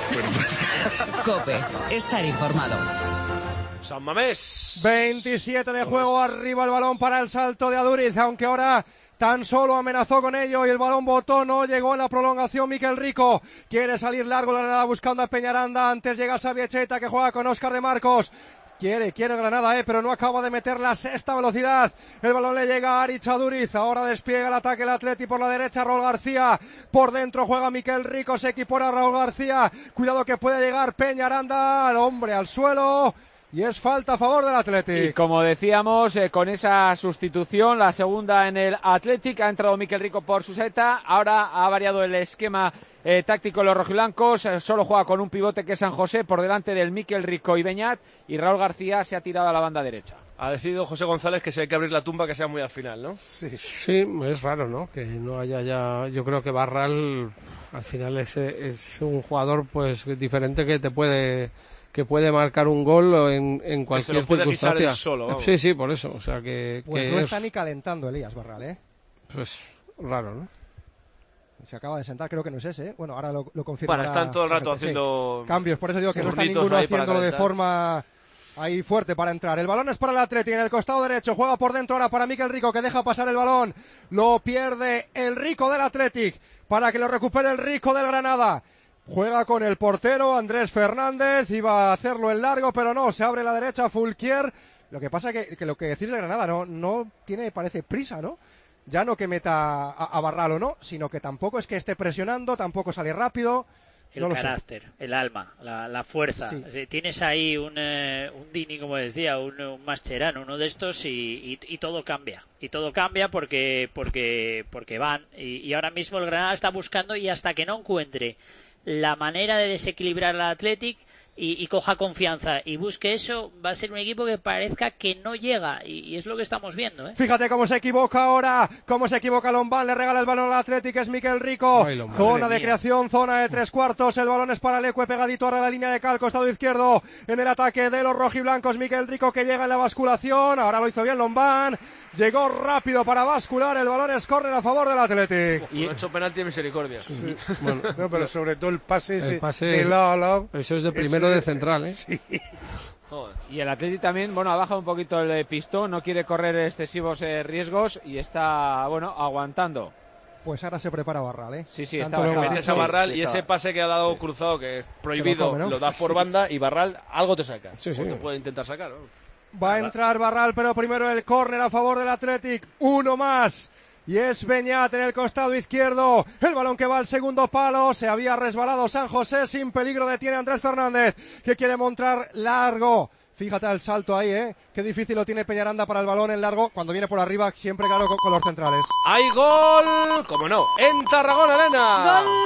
COPE, estar informado.
San Mamés.
veintisiete de juego, arriba el balón para el salto de Aduriz, aunque ahora tan solo amenazó con ello y el balón botó, no llegó en la prolongación. Miquel Rico quiere salir largo, la Granada buscando a Peñaranda, antes llega Sabiecheta que juega con Óscar de Marcos. Quiere, quiere Granada, eh, pero no acaba de meter la sexta velocidad. El balón le llega a Aritz Aduriz. Ahora despliega el ataque el Atleti por la derecha. Raúl García. Por dentro juega Miquel Rico. Se equipora Raúl García. Cuidado que puede llegar Peñaranda. Al hombre al suelo. Y es falta a favor del Athletic.
Y como decíamos, eh, con esa sustitución, la segunda en el Athletic, ha entrado Miquel Rico por Suseta. Ahora ha variado el esquema eh, táctico de los rojiblancos. Eh, solo juega con un pivote que es San José por delante del Miquel Rico y Beñat. Y Raúl García se ha tirado a la banda derecha.
Ha decidido José González que si hay que abrir la tumba que sea muy al final, ¿no?
Sí, sí, es raro, ¿no? Que no haya ya... Yo creo que Barral al final es, es un jugador pues diferente que te puede... que puede marcar un gol en, en cualquier
que se lo puede
circunstancia.
Él solo, vamos.
Sí, sí, por eso. O sea que,
pues
que
no
es...
está ni calentando Elías Barral, ¿eh?
Pues raro, ¿no?
Se acaba de sentar, creo que no es ese, ¿eh? Bueno, ahora lo, lo confirmo.
Bueno, están todo el rato haciendo...
Sí. Cambios, por eso digo que no está ninguno haciéndolo de forma... Ahí fuerte para entrar. El balón es para el Atleti en el costado derecho. Juega por dentro ahora para Mikel Rico, que deja pasar el balón. Lo pierde el Rico del Athletic para que lo recupere el Rico del Granada. Juega con el portero Andrés Fernández. Iba a hacerlo en largo, pero no. Se abre la derecha Fulquier. Lo que pasa que, que lo que decís de Granada no, no tiene, parece, prisa, ¿no? Ya no que meta a, a Barral o no, sino que tampoco es que esté presionando, tampoco sale rápido.
El
no
carácter, el alma, la, la fuerza.
Sí.
Sí, tienes ahí un, eh, un Dini, como decía, un, un Mascherano, uno de estos y, y, y todo cambia. Y todo cambia porque porque porque van. Y, y ahora mismo el Granada está buscando y hasta que no encuentre la manera de desequilibrar al Athletic y, y coja confianza y busque eso, va a ser un equipo que parezca que no llega. Y, y es lo que estamos viendo, ¿eh?
Fíjate cómo se equivoca ahora, cómo se equivoca Lombán, le regala el balón al Athletic, es Mikel Rico. Ay, zona de mía. creación, zona de tres cuartos, el balón es para Leque, pegadito ahora a la línea de cal, costado izquierdo, en el ataque de los rojiblancos, Mikel Rico que llega en la basculación, ahora lo hizo bien Lombán, llegó rápido para bascular, el balón es córner a favor del Athletic.
Y ha hecho penalti de misericordia.
Sí. Bueno, no, pero sobre todo el pase, ese
el pase
de
es,
lado a lado.
Eso es de primero de central, ¿eh?
Sí.
Y el Atleti también, bueno, ha bajado un poquito el pistón, no quiere correr excesivos eh, riesgos y está, bueno, aguantando.
Pues ahora se prepara Barral, ¿eh?
Sí, sí,
Tanto
está
metes a Barral
sí,
y ese pase que ha dado sí. cruzado, que es prohibido, lo, come, ¿no? lo das por banda y Barral algo te saca.
Sí, sí.
O te puede intentar sacar, ¿no?
Va a entrar Barral, pero primero el córner a favor del Athletic. Uno más. Y es Beñat en el costado izquierdo. El balón que va al segundo palo. Se había resbalado San José. Sin peligro detiene Andrés Fernández, que quiere montar largo. Fíjate el salto ahí, ¿eh? Qué difícil lo tiene Peñaranda para el balón en largo. Cuando viene por arriba, siempre claro con, con los centrales.
¡Hay gol! ¡Cómo no! ¡En Tarragona, Elena!
¡Gol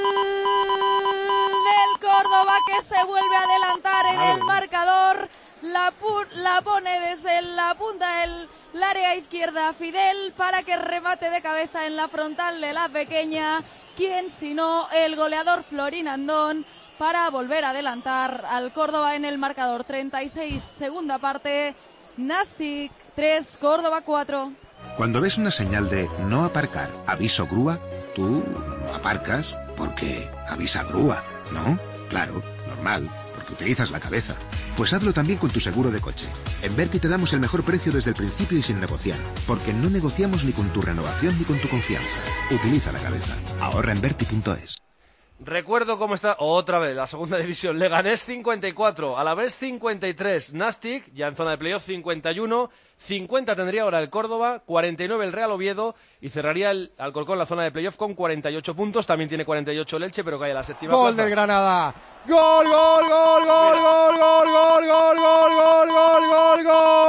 del Córdoba, que se vuelve a adelantar en el marcador! La, la pone desde la punta del área izquierda Fidel para que remate de cabeza en la frontal de la pequeña. ¿Quién sino el goleador Florín Andón para volver a adelantar al Córdoba en el marcador? treinta y seis, segunda parte. Nastic tres, Córdoba cuatro.
Cuando ves una señal de no aparcar, aviso grúa, tú aparcas porque avisa grúa, ¿no? Claro, normal. Utilizas la cabeza. Pues hazlo también con tu seguro de coche. En Berti te damos el mejor precio desde el principio y sin negociar, porque no negociamos ni con tu renovación ni con tu confianza. Utiliza la cabeza. Ahorra en Berti punto es.
Recuerdo cómo está otra vez la segunda división. Leganés cincuenta y cuatro, Alavés cincuenta y tres, Nastic ya en zona de playoff cincuenta y uno, cincuenta tendría ahora el Córdoba, cuarenta y nueve el Real Oviedo y cerraría el Alcorcón la zona de playoff con cuarenta y ocho puntos. También tiene cuarenta y ocho el Elche, pero cae a la séptima
Gol
plaza.
del Granada. Gol, gol, gol, gol, gol, gol, gol, gol, gol, gol, gol, gol,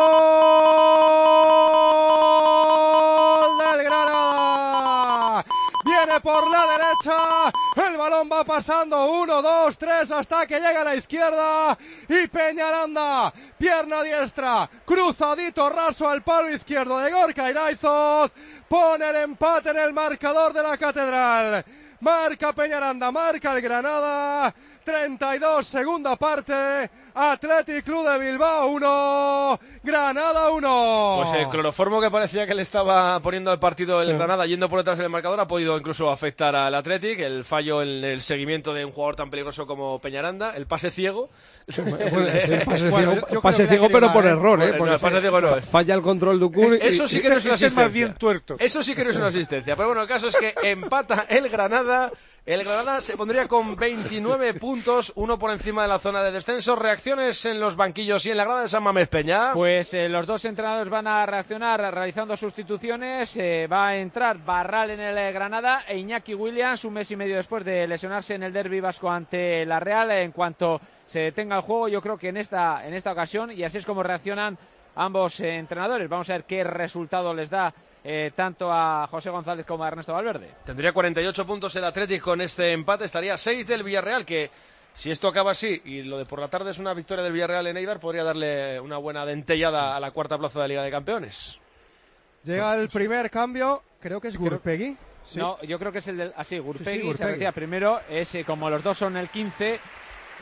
gol del Granada. Viene por la derecha, el balón va pasando, uno, dos, tres, hasta que llega a la izquierda, y Peñaranda, pierna diestra, cruzadito raso al palo izquierdo de Gorka Iraizoz, pone el empate en el marcador de la Catedral, marca Peñaranda, marca el Granada, treinta y dos, segunda parte, Athletic Club de Bilbao uno, Granada uno.
Pues el cloroformo que parecía que le estaba poniendo al partido el
sí.
Granada yendo por detrás del marcador ha podido incluso afectar al Athletic, el fallo en el seguimiento de un jugador tan peligroso como Peñaranda, el pase ciego.
Sí, bueno, es el pase bueno, ciego, yo, yo pase ciego pero por error, ¿eh?
Bueno, no, el pase ciego no es.
Falla el control de Ucur.
Eso sí que no es una asistencia.
Es más bien tuerto.
Eso sí que no es una asistencia. Pero bueno, el caso es que empata el Granada. El Granada se pondría con veintinueve puntos, uno por encima de la zona de descenso. Reacciones en los banquillos y en la grada de San Mamés Peña.
Pues eh, los dos entrenadores van a reaccionar realizando sustituciones. Eh, va a entrar Barral en el eh, Granada e Iñaki Williams un mes y medio después de lesionarse en el derbi vasco ante la Real. En cuanto se detenga el juego, yo creo que en esta, en esta ocasión, y así es como reaccionan ambos eh, entrenadores. Vamos a ver qué resultado les da Eh, tanto a José González como a Ernesto Valverde.
Tendría cuarenta y ocho puntos el Athletic con este empate, estaría seis del Villarreal, que si esto acaba así y lo de por la tarde es una victoria del Villarreal en Eibar, podría darle una buena dentellada a la cuarta plaza de la Liga de Campeones.
Llega el primer cambio, creo que es Gurpegui.
Sí. No, yo creo que es el del... Así, ah, Gurpegui,
sí, sí, Gurpegui.
se decía primero, es eh, como los dos son el quince...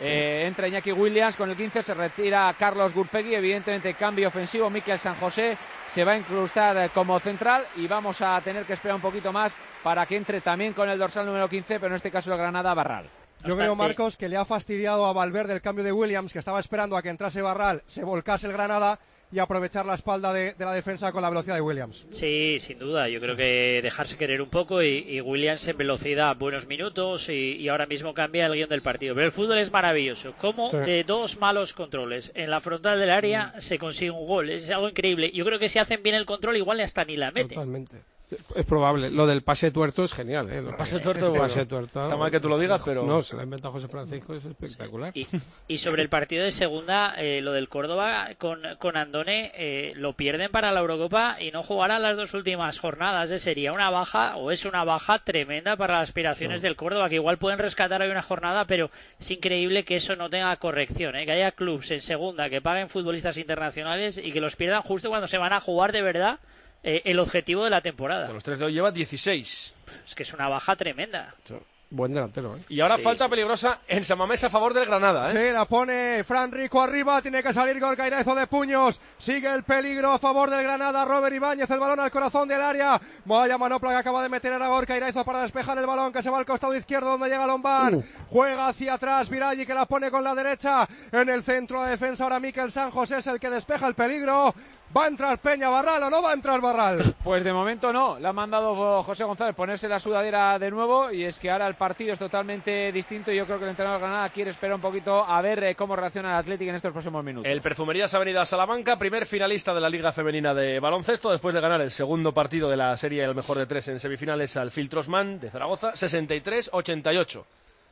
Eh, entra Iñaki Williams con el quince, se retira Carlos Gurpegui, evidentemente cambio ofensivo, Mikel San José se va a incrustar como central y vamos a tener que esperar un poquito más para que entre también con el dorsal número quince, pero en este caso el Granada, Barral.
Yo creo, Marcos, que le ha fastidiado a Valverde el cambio de Williams, que estaba esperando a que entrase Barral, se volcase el Granada y aprovechar la espalda de, de la defensa con la velocidad de Williams.
Sí, sin duda. Yo creo que dejarse querer un poco y, y Williams en velocidad, buenos minutos y, y ahora mismo cambia el guión del partido. Pero el fútbol es maravilloso. Como sí. de dos malos controles en la frontal del área mm. se consigue un gol. Es algo increíble. Yo creo que si hacen bien el control igual hasta ni la meten.
Totalmente. Es probable. Lo del pase tuerto es genial, ¿eh?
El pase tuerto, bueno,
pase tuerto.
Está mal que tú lo digas, pero...
No, se lo ha inventado José Francisco, es espectacular.
Y, y sobre el partido de segunda, eh, lo del Córdoba con, con Andone, eh, lo pierden para la Eurocopa y no jugará las dos últimas jornadas. ¿eh? Sería una baja, o es una baja tremenda para las aspiraciones sí. del Córdoba, que igual pueden rescatar hoy una jornada, pero es increíble que eso no tenga corrección, ¿eh? Que haya clubes en segunda que paguen futbolistas internacionales y que los pierdan justo cuando se van a jugar de verdad Eh, el objetivo de la temporada.
Con los tres de hoy lleva dieciséis.
Es que es una baja tremenda.
Buen delantero, ¿eh?
Y ahora
sí,
falta
sí.
peligrosa en San Mamés a favor del Granada, ¿eh?
Sí, la pone Fran Rico arriba, tiene que salir Gorka Iraizo de puños, sigue el peligro a favor del Granada, Robert Ibáñez, el balón al corazón del área, vaya manopla que acaba de meter a Gorka Iraizo para despejar el balón, que se va al costado izquierdo donde llega Lombán, uh. juega hacia atrás Viraghi, que la pone con la derecha, en el centro de defensa ahora Mikel San José es el que despeja el peligro. ¿Va a entrar Peña Barral o no va a entrar Barral?
Pues de momento no, le ha mandado José González ponerse la sudadera de nuevo y es que ahora el partido es totalmente distinto y yo creo que el entrenador de Granada quiere esperar un poquito a ver eh, cómo reacciona el Athletic en estos próximos minutos.
El Perfumerías Avenida Salamanca, primer finalista de la Liga Femenina de Baloncesto, después de ganar el segundo partido de la serie El Mejor de Tres en semifinales al Filtrosman de Zaragoza, sesenta y tres ochenta y ocho.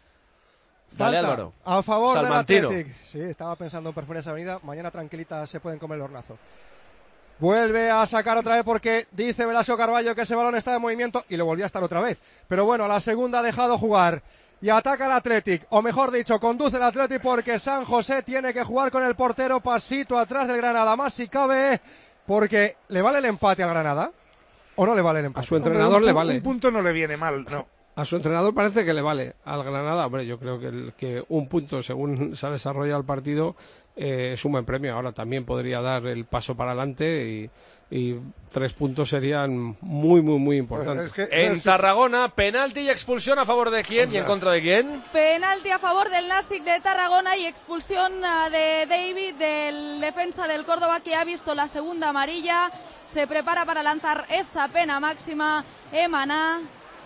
Dale, Álvaro.
A favor
Salmantino.
del Athletic. Sí, estaba pensando en Perfumerías Avenida, mañana tranquilita se pueden comer el hornazo. Vuelve a sacar otra vez porque dice Velasco Carballo que ese balón está en movimiento y lo volvió a estar otra vez. Pero bueno, a la segunda ha dejado jugar y ataca el Athletic, o mejor dicho, conduce el Athletic porque San José tiene que jugar con el portero pasito atrás del Granada, más si cabe, porque ¿le vale el empate al Granada? ¿O no le vale el empate?
A su entrenador
un,
le vale.
Un punto no le viene mal, no.
A su entrenador parece que le vale. Al Granada, hombre, yo creo que, el, que un punto, según se ha desarrollado el partido, eh, es un buen premio. Ahora también podría dar el paso para adelante y, y tres puntos serían muy, muy, muy importantes.
Pues es que, en es... Tarragona, penalti y expulsión a favor de quién. Hombre. Y en contra de quién.
Penalti a favor del Nástic de Tarragona y expulsión de David, del defensa del Córdoba, que ha visto la segunda amarilla. Se prepara para lanzar esta pena máxima. Emaná.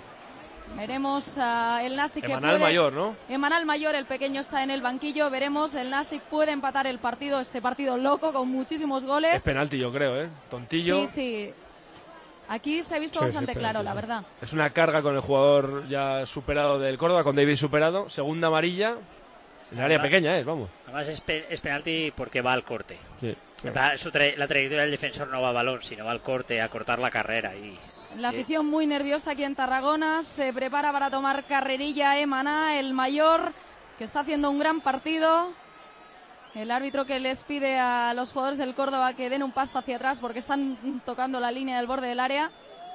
Veremos uh, el Nástic que
Emanal
puede...
Mayor, ¿no?
Emanal Mayor, el pequeño está en el banquillo. Veremos, el Nástic puede empatar el partido, este partido loco con muchísimos goles.
Es penalti, yo creo, ¿eh? Tontillo.
Sí, sí. Aquí se ha visto
sí,
bastante
sí,
claro,
penalti,
la
sí.
verdad.
Es una carga con el jugador ya superado del Córdoba, con David superado. Segunda amarilla. En el área pequeña, ¿eh? Vamos.
Además es, pe es penalti porque va al corte.
Sí, claro.
la, su tra la trayectoria del defensor no va a balón, sino va al corte, a cortar la carrera. Y
la afición muy nerviosa aquí en Tarragona. Se prepara para tomar carrerilla Emaná, el mayor, que está haciendo un gran partido. El árbitro que les pide a los jugadores del Córdoba que den un paso hacia atrás porque están tocando la línea del borde del área.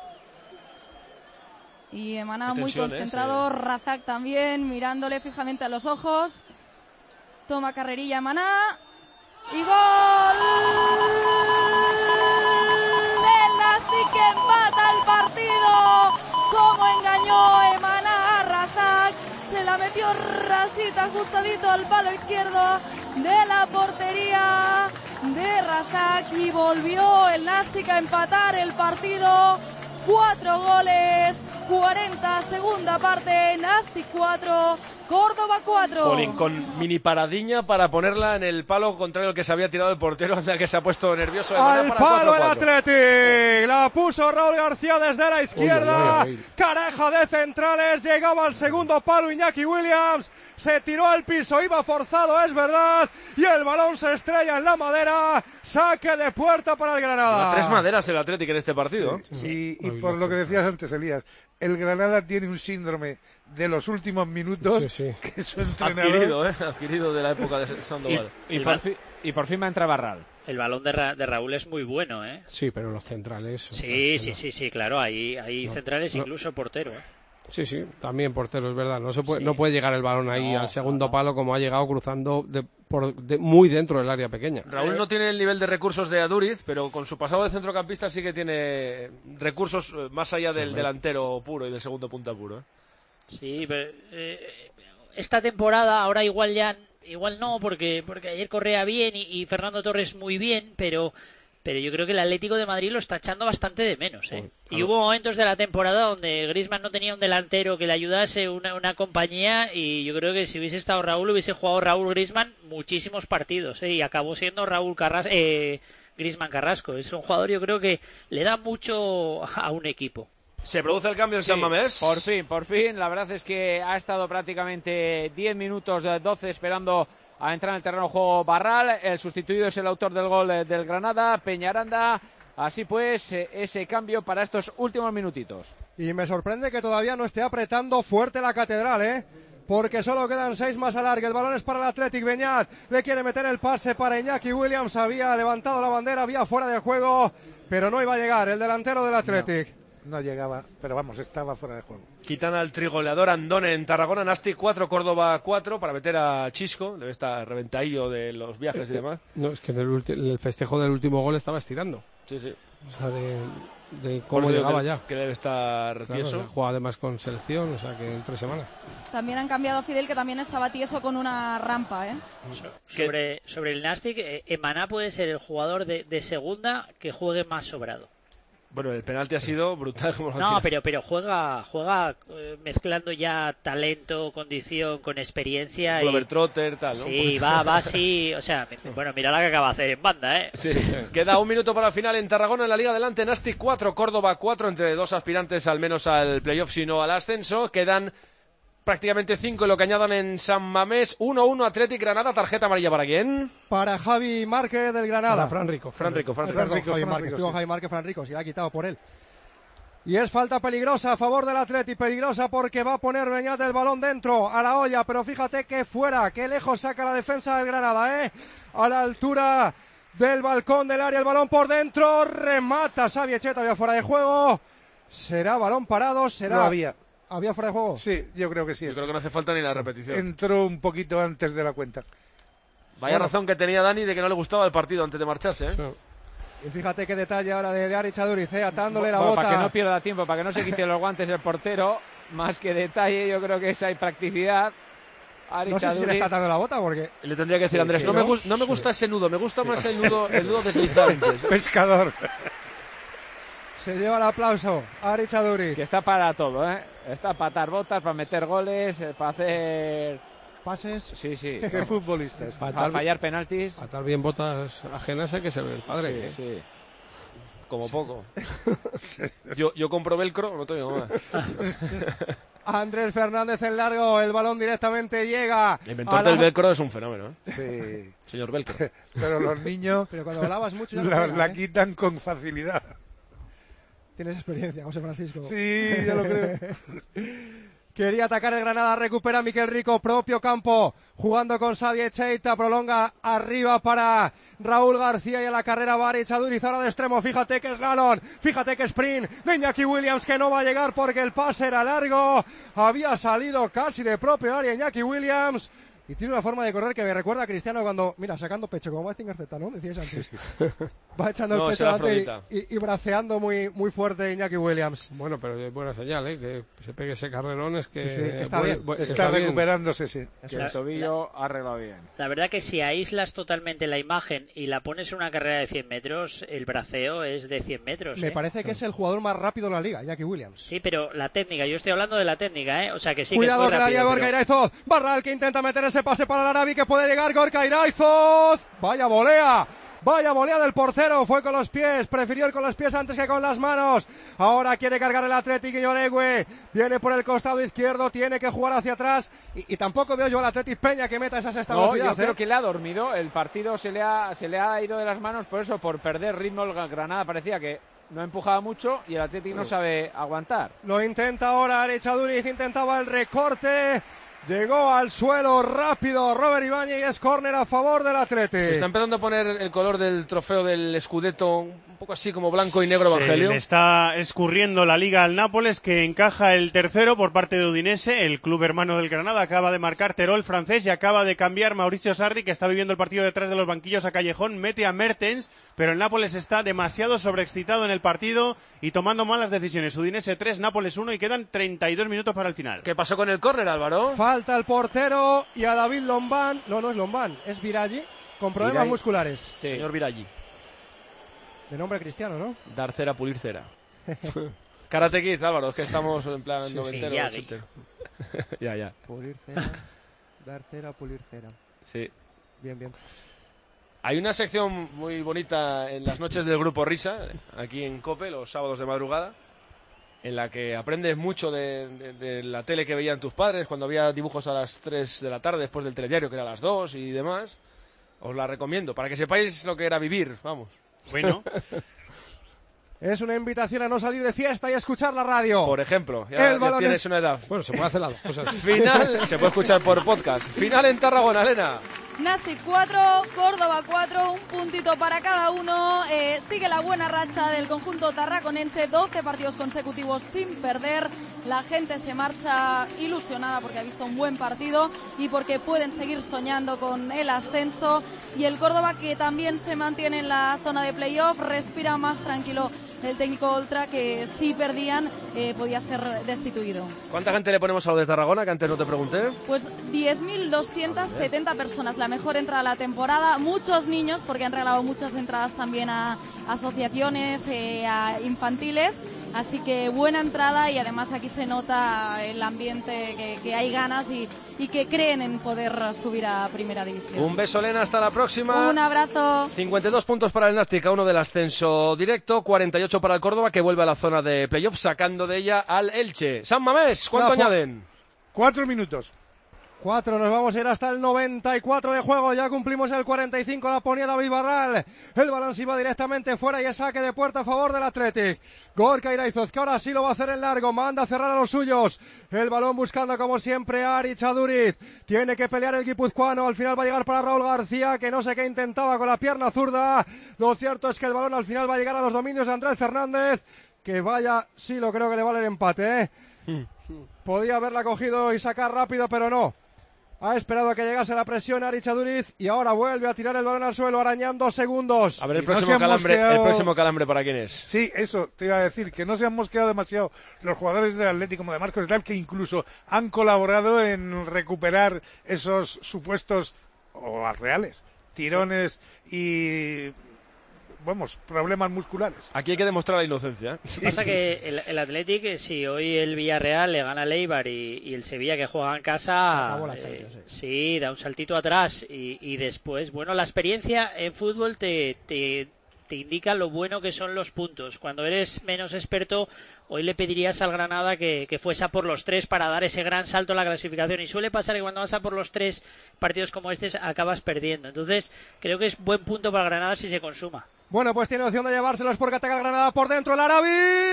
Y Emaná muy concentrado, eh, Razak también, mirándole fijamente a los ojos. Toma carrerilla Emaná. Y gol del Nástic, que empata el partido. Como engañó Emaná a Razak. Se la metió rasita, ajustadito al palo izquierdo de la portería de Razak. Y volvió el Nástic a empatar el partido. Cuatro goles, cuarenta, segunda parte, Nástic cuatro, Córdoba cuatro.
Jolín, con mini paradiña para ponerla en el palo contrario al que se había tirado el portero, anda que se ha puesto nervioso.
Al palo el Athletic, la puso Raúl García desde la izquierda, uy, uy, uy. Careja de centrales, llegaba al segundo palo Iñaki Williams, se tiró al piso, iba forzado, es verdad, y el balón se estrella en la madera, saque de puerta para el Granada.
A tres maderas el Athletic en este partido.
Sí, sí, y, y por lo que decías antes, Elías, el Granada tiene un síndrome de los últimos minutos, sí, sí. que su entrenador...
Adquirido, ¿eh? Adquirido de la época de Sandoval.
Y, y, por, fi y por fin va a entrar Barral.
El balón de, Ra de Raúl es muy bueno, ¿eh?
Sí, pero los centrales...
Sí, sí, no. sí, sí, claro, hay, hay no, centrales, no. incluso portero, ¿eh?
Sí, sí, también portero, es verdad. No se puede,
Sí.
no puede llegar el balón ahí
No,
al segundo
no, no.
palo como ha llegado cruzando de, por, de, muy dentro del área pequeña.
Raúl no tiene el nivel de recursos de Aduriz, pero con su pasado de centrocampista sí que tiene recursos eh, más allá del
Sí,
delantero puro y del segundo punta puro. ¿eh?
Sí, pero eh, esta temporada ahora igual ya igual no, porque porque ayer Correa bien y, y Fernando Torres muy bien, pero pero yo creo que el Atlético de Madrid lo está echando bastante de menos, ¿eh? Y hubo momentos de la temporada donde Griezmann no tenía un delantero que le ayudase, una, una compañía, y yo creo que si hubiese estado Raúl, hubiese jugado Raúl Griezmann muchísimos partidos, ¿eh? Y acabó siendo Raúl Carrasco, eh, Griezmann Carrasco. Es un jugador, yo creo que le da mucho a un equipo.
¿Se produce el cambio en
Sí,
San Mamés?
por fin, por fin. La verdad es que ha estado prácticamente diez minutos, doce, esperando a entrar en el terreno de juego Barral. El sustituido es el autor del gol eh, del Granada, Peñaranda. Así pues, eh, ese cambio para estos últimos minutitos.
Y me sorprende que todavía no esté apretando fuerte la Catedral, ¿eh? Porque solo quedan seis más a largue. El balón es para el Athletic. Beñat le quiere meter el pase para Iñaki Williams. Había levantado la bandera, había fuera de juego, pero no iba a llegar el delantero del Athletic.
No. No llegaba, pero vamos, estaba fuera de juego.
Quitan al trigoleador Andone en Tarragona, Nasti cuatro, Córdoba cuatro, para meter a Chisco, debe estar reventadillo de los viajes y demás.
No, es que en el, ulti- el festejo del último gol estaba estirando.
Sí, sí.
O sea, de, de
Por
cómo
eso digo
llegaba
que,
ya.
que debe estar
Claro,
tieso.
juega además con selección, o sea que en tres semanas.
También han cambiado a Fidel, que también estaba tieso con una rampa, ¿eh?
Sobre, sobre el Nastic, eh, Emaná puede ser el jugador de, de segunda que juegue más sobrado.
Bueno, el penalti ha sido brutal. Como lo
No,
hacía.
pero pero juega juega eh, mezclando ya talento, condición con experiencia.
Glover
y...
Trotter, tal, ¿no?
Sí, va, va así. O sea, bueno, mira la que acaba de hacer en banda, ¿eh?
Sí. Queda un minuto para el final en Tarragona, en la Liga Adelante. Nasti cuatro, Córdoba cuatro, entre dos aspirantes al menos al playoff, si no al ascenso. Quedan prácticamente cinco lo que añadan en San Mamés. uno uno Athletic Granada. Tarjeta amarilla para quién?
Para Javi Márquez del Granada.
Para Fran Rico.
Fran Rico, Fran
Eh,
Rico.
perdón,
Rico,
Javi
Fran
Márquez.
Rico,
Estuvo
sí.
Javi Márquez, Fran Rico, se la ha quitado por él. Y es falta peligrosa a favor del Athletic, peligrosa porque va a poner Beñat el balón dentro, a la olla, pero fíjate que fuera, que lejos saca la defensa del Granada, ¿eh? A la altura del balcón del área, el balón por dentro, remata Xavi Echeta, había fuera de juego, será balón parado, será...
No había.
¿Había fuera de juego?
Sí, yo creo que sí.
Yo creo que no hace falta ni la repetición.
Entró un poquito antes de la cuenta.
Vaya
Bueno.
razón que tenía Dani de que no le gustaba el partido antes de marcharse, ¿eh?
Sí.
Y fíjate qué detalle ahora de, de Aritz Aduriz, ¿eh? Atándole la
Bueno,
bota.
para que no pierda tiempo, para que no se quite los guantes el portero, más que detalle, yo creo que esa hay practicidad.
No sé si le está atando la bota porque...
Le tendría que decir
Sí,
Andrés,
sí,
no,
¿no?
Me gu- no me gusta ese nudo, me gusta más el nudo, el nudo deslizante.
Pescador.
Se lleva el aplauso Aritz Aduriz.
Que está para todo, ¿eh? Está para atar botas, para meter goles, eh, para hacer...
Pases.
Sí, sí.
Qué futbolista es.
Para fallar penaltis.
Atar bien botas ajenas hay que ser el padre. ¿eh?
Sí, sí.
Como poco. Yo, yo compro velcro, no te digo más.
Andrés Fernández en largo, el balón directamente llega.
El inventor
a la-
del velcro es un fenómeno, ¿eh?
Sí.
Señor velcro.
Pero los niños
Pero cuando hablabas mucho ya no
la,
pega,
la
¿eh?
quitan con facilidad.
Tienes experiencia, José Francisco.
Sí, ya lo creo.
Quería atacar el Granada, recupera Miquel Rico, propio campo, jugando con Xavi Echeta, prolonga arriba para Raúl García y a la carrera va Aritz Aduriz ahora de extremo, fíjate que es Galón, fíjate que sprint de Iñaki Williams que no va a llegar porque el pase era largo, había salido casi de propio área Iñaki Williams. Y tiene una forma de correr que me recuerda a Cristiano cuando, mira, sacando pecho, como Mazinger Z, ¿no? Decías antes. Va echando el
No,
pecho
será
adelante
Afrodita.
y, y, y braceando muy, muy fuerte Iñaki Williams.
Bueno, pero es buena señal, ¿eh? Que se pegue ese carrerón es que...
Sí, sí, está
bu-
bien.
bu-
Está
bien.
recuperándose, sí.
Que el tobillo ha arreglado bien.
La verdad que si aíslas totalmente la imagen y la pones en una carrera de cien metros, el braceo es de cien metros.
Me
¿eh?
parece que es el jugador más rápido de la liga, Iñaki Williams.
Sí, pero la técnica, yo estoy hablando de la técnica, ¿eh? O sea que sí
Cuidado
que
que
es
la
muy
lía
rápido.
Gorka
pero-
Iraizoz. Barral que intenta meter ese pase para el Arabi que puede llegar. Gorka Iraizoz. Vaya volea. Vaya volea del portero. Fue con los pies. Prefirió ir con los pies antes que con las manos. Ahora quiere cargar el Athletic y Oregue. Viene por el costado izquierdo. Tiene que jugar hacia atrás. Y, y tampoco veo yo al Athletic Peña que meta esa sexta
No,
velocidad.
yo
¿eh?
creo que le ha dormido. El partido se le ha, se le ha ido de las manos, por eso, por perder ritmo, el Granada parecía que no empujaba mucho y el Athletic no sabe aguantar.
Lo intenta ahora Aritz Aduriz. Intentaba el recorte. Llegó al suelo rápido Robert Ibáñez y es córner a favor del Athletic.
Se está empezando a poner el color del trofeo del Scudetto un poco así como blanco y negro, Evangelio.
Se le está escurriendo la liga al Nápoles, que encaja el tercero por parte de Udinese. El club hermano del Granada acaba de marcar Terol, francés, y acaba de cambiar Mauricio Sarri, que está viviendo el partido detrás de los banquillos, a Callejón. Mete a Mertens, pero el Nápoles está demasiado sobreexcitado en el partido y tomando malas decisiones. Udinese tres, Nápoles uno, y quedan treinta y dos minutos para el final.
¿Qué pasó con el córner, Álvaro?
Falta el portero y a David Lombán. No, no es Lombán, es Viraggi, con problemas
Viraggi.
musculares.
Sí. Señor Viraggi.
De nombre cristiano, ¿no?
Dar cera, pulir cera. Karate Kid, Álvaro, es que estamos en plan
Sí,
noventero.
sí, ya,
ochentero. ya, ya.
Pulir cera, dar cera, pulir cera.
Sí.
Bien, bien.
Hay una sección muy bonita en las noches del Grupo Risa, aquí en COPE, los sábados de madrugada, en la que aprendes mucho de, de, de la tele que veían tus padres, cuando había dibujos a las tres de la tarde después del telediario, que era a las dos y demás. Os la recomiendo, para que sepáis lo que era vivir, vamos.
Bueno.
Es una invitación a no salir de fiesta y escuchar la radio.
Por ejemplo, ya,
El
ya
balón
tienes
es-
una edad.
Bueno, se puede hacer las dos cosas.
Final, se puede escuchar por podcast. Final en Tarragona, Elena.
Nastic cuatro, Córdoba cuatro, un puntito para cada uno. Eh, sigue la buena racha del conjunto tarraconense, doce partidos consecutivos sin perder. La gente se marcha ilusionada porque ha visto un buen partido y porque pueden seguir soñando con el ascenso. Y el Córdoba, que también se mantiene en la zona de playoff, respira más tranquilo el técnico Oltra, que si perdían eh, podía ser destituido.
¿Cuánta gente le ponemos a lo de Tarragona, que antes no te pregunté?
Pues diez mil doscientas setenta personas, la mejor entrada de la temporada. Muchos niños, porque han regalado muchas entradas también a asociaciones, eh, a infantiles. Así que buena entrada, y además aquí se nota el ambiente, que, que hay ganas y, y que creen en poder subir a Primera División.
Un beso, Elena, hasta la próxima.
Un abrazo.
cincuenta y dos puntos para el Nastic, a uno del ascenso directo, cuarenta y ocho para el Córdoba, que vuelve a la zona de playoff, sacando de ella al Elche. San Mamés, ¿cuánto
La-
añaden?
Cuatro minutos.
Cuatro, nos vamos a ir hasta el noventa y cuatro de juego, ya cumplimos el cuarenta y cinco, la ponía David Barral, el balón se iba directamente fuera y es saque de puerta a favor del Athletic. Gorka Iraizoz, que ahora sí lo va a hacer en largo, manda a cerrar a los suyos, el balón buscando como siempre a Ari Chaduriz, tiene que pelear el guipuzcoano, al final va a llegar para Raúl García, que no sé qué intentaba con la pierna zurda, lo cierto es que el balón al final va a llegar a los dominios de Andrés Fernández, que vaya, sí lo creo que le vale el empate, ¿eh? Podía haberla cogido y sacar rápido, pero no. Ha esperado a que llegase la presión Ari Chaduriz y ahora vuelve a tirar el balón al suelo, arañando segundos.
A ver, el
Y no
próximo
se han
calambre,
mosqueado-
el próximo calambre, ¿para quién es?
Sí, eso te iba a decir, que no se han mosqueado demasiado los jugadores del Atlético, como de Marcos Slав, que incluso han colaborado en recuperar esos supuestos, o reales, tirones y, vamos, problemas musculares.
Aquí hay que demostrar la inocencia, ¿eh?
Pasa que el, el Athletic, eh, si hoy el Villarreal le gana al Eibar y, y el Sevilla, que juega en casa,
acabó la
eh,
Champions, sí.
sí, da un saltito atrás y, y después, bueno, la experiencia en fútbol te, te, te indica lo bueno que son los puntos. Cuando eres menos experto, hoy le pedirías al Granada que, que fuese a por los tres para dar ese gran salto en la clasificación, y suele pasar que cuando vas a por los tres partidos como este acabas perdiendo. Entonces creo que es buen punto para Granada si se consuma.
Bueno, pues tiene opción de llevárselos porque ataca el Granada por dentro el Arabi.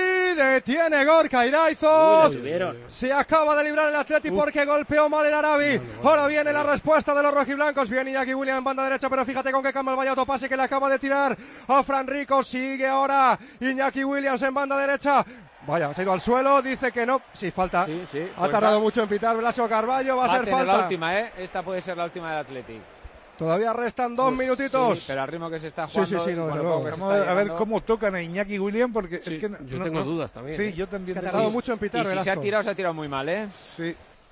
Detiene Gorka Iraizoz.
Uy, la subieron.
Se acaba de librar el Atleti porque golpeó mal el Arabi. Ahora viene la respuesta de los rojiblancos. Viene Iñaki William en banda derecha, pero fíjate con qué cambia el vaya autopase que le acaba de tirar a Fran Rico. Sigue ahora Iñaki Williams en banda derecha. Vaya, se ha ido al suelo, dice que no. Sí, falta.
Sí, sí,
ha
pues
tardado
va-
mucho en pitar Blasio Carballo. Va a
Va a
ser
tener
falta.
la última, ¿eh? Esta puede ser la última del Athletic.
Todavía restan dos minutitos.
Sí, pero al ritmo que se está
Sí,
jugando,
sí, sí, no,
con
desde
lo poco
luego.
que se
Vamos
está
a ver
llegando.
cómo tocan a Iñaki William, porque
Sí,
es que... no-
yo
no-
tengo
no-
dudas también,
Sí,
¿eh?
yo también.
Es que ha
tengo-
tardado mucho en pitar,
Y si se ha
Velasco.
tirado, se ha tirado muy mal, ¿eh?
Sí.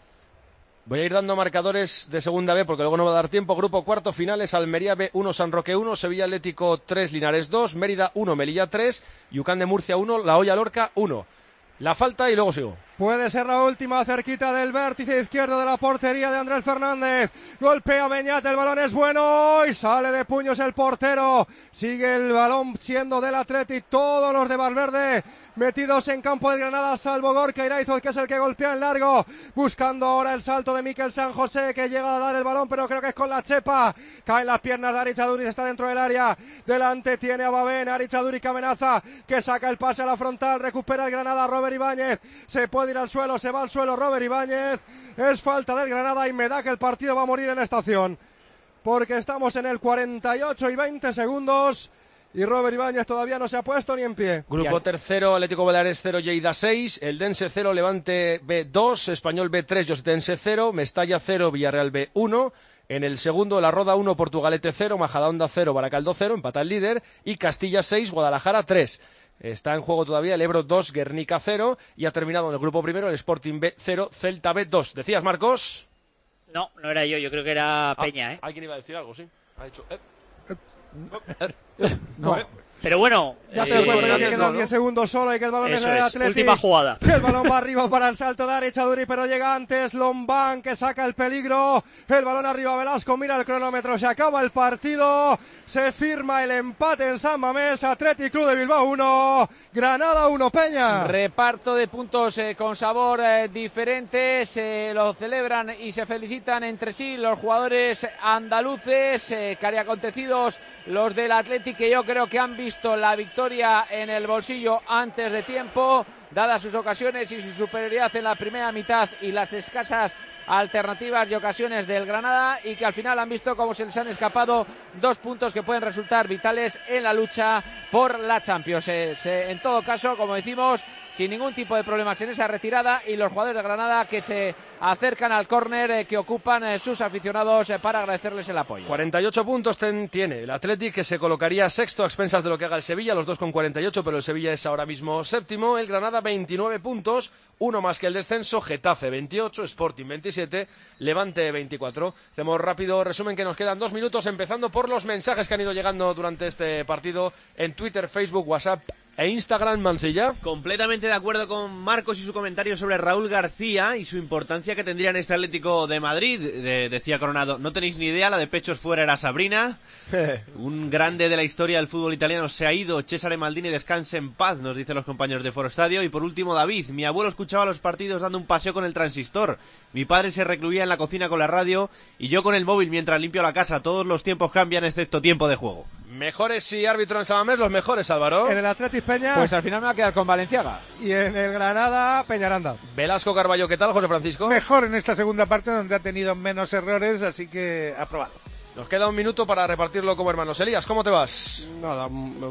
Voy a ir dando marcadores de segunda B porque luego no va a dar tiempo. Grupo cuarto, finales: Almería B uno, San Roque uno, Sevilla Atlético tres, Linares dos, Mérida uno, Melilla tres, Yucán de Murcia uno, La Hoya Lorca uno. La falta y luego sigo.
Puede ser la última, cerquita del vértice izquierdo de la portería de Andrés Fernández. Golpea Beñat, el balón es bueno y sale de puños el portero. Sigue el balón siendo del Athletic. Todos los de Valverde metidos en campo de Granada, salvo Gorka Iraizoz, que es el que golpea en largo. Buscando ahora el salto de Miquel San José, que llega a dar el balón, pero creo que es con la chepa. Caen las piernas de Ari Chaduriz, está dentro del área. Delante tiene a Babén, Ari Chaduriz que amenaza, que saca el pase a la frontal, recupera el Granada, Robert Ibáñez. Se puede puede ir al suelo, se va al suelo Robert Ibáñez, es falta del Granada y me da que el partido va a morir en esta acción, porque estamos en el cuarenta y ocho y veinte segundos y Robert Ibáñez todavía no se ha puesto ni en pie.
Grupo tercero, Atlético Baleares cero, Lleida seis, Eldense cero, Levante B dos, Español B tres, Llosetense cero, Mestalla cero, Villarreal B uno. En el segundo, La Roda uno, Portugalete cero, Majadahonda cero, Baracaldo cero, empata el líder, y Castilla seis, Guadalajara tres. Está en juego todavía el Ebro dos, Guernica cero, y ha terminado en el grupo primero el Sporting B cero, Celta B dos. ¿Decías, Marcos?
No, no era yo, yo creo que era Peña,
ah,
¿eh?
Alguien iba a decir algo, sí. Ha dicho... Eh.
No. Pero bueno,
ya
eh,
te recuerdo que quedan diez segundos solo y que el balón
Eso
es del
es,
Athletic.
última jugada.
El balón va arriba para el salto de Arecha-Duri, pero llega antes Lombán que saca el peligro. El balón arriba, Velasco mira el cronómetro, se acaba el partido. Se firma el empate en San Mamés. Athletic Club de Bilbao uno, Granada uno, Peña.
Reparto de puntos eh, con sabor eh, diferente. Se lo celebran y se felicitan entre sí los jugadores andaluces. Eh, cari acontecidos los del Athletic, que yo creo que han visto la victoria en el bolsillo antes de tiempo, dadas sus ocasiones y su superioridad en la primera mitad y las escasas alternativas y ocasiones del Granada, y que al final han visto cómo se les han escapado dos puntos que pueden resultar vitales en la lucha por la Champions. Eh, se, en todo caso, como decimos, sin ningún tipo de problemas en esa retirada, y los jugadores de Granada que se acercan al córner eh, que ocupan eh, sus aficionados eh, para agradecerles el apoyo.
cuarenta y ocho puntos ten, tiene el Athletic, que se colocaría sexto a expensas de lo que haga el Sevilla, los dos con cuarenta y ocho, pero el Sevilla es ahora mismo séptimo. El Granada veintinueve puntos, uno más que el descenso. Getafe veintiocho, Sporting veintisiete, Levante veinticuatro. Hacemos rápido resumen, que nos quedan dos minutos, empezando por los mensajes que han ido llegando durante este partido en Twitter, Facebook, WhatsApp e Instagram. Mansilla.
Completamente de acuerdo con Marcos y su comentario sobre Raúl García y su importancia que tendría en este Atlético de Madrid. De, decía Coronado, no tenéis ni idea, la de pechos fuera era Sabrina. Un grande de la historia del fútbol italiano se ha ido. Cesare Maldini, descanse en paz, nos dicen los compañeros de Foro Estadio. Y por último, David, mi abuelo escuchaba los partidos dando un paseo con el transistor. Mi padre se recluía en la cocina con la radio y yo con el móvil mientras limpio la casa. Todos los tiempos cambian excepto tiempo de juego.
Mejores y árbitro en Samamés, los mejores, Álvaro.
En el Athletic, Peña.
Pues al final me va a quedar con Valenciaga.
Y en el Granada, Peñaranda.
Velasco Carballo, ¿qué tal, José Francisco?
Mejor en esta segunda parte, donde ha tenido menos errores, así que aprobado.
Nos queda un minuto para repartirlo como hermanos. Elías, ¿cómo te vas?
Nada,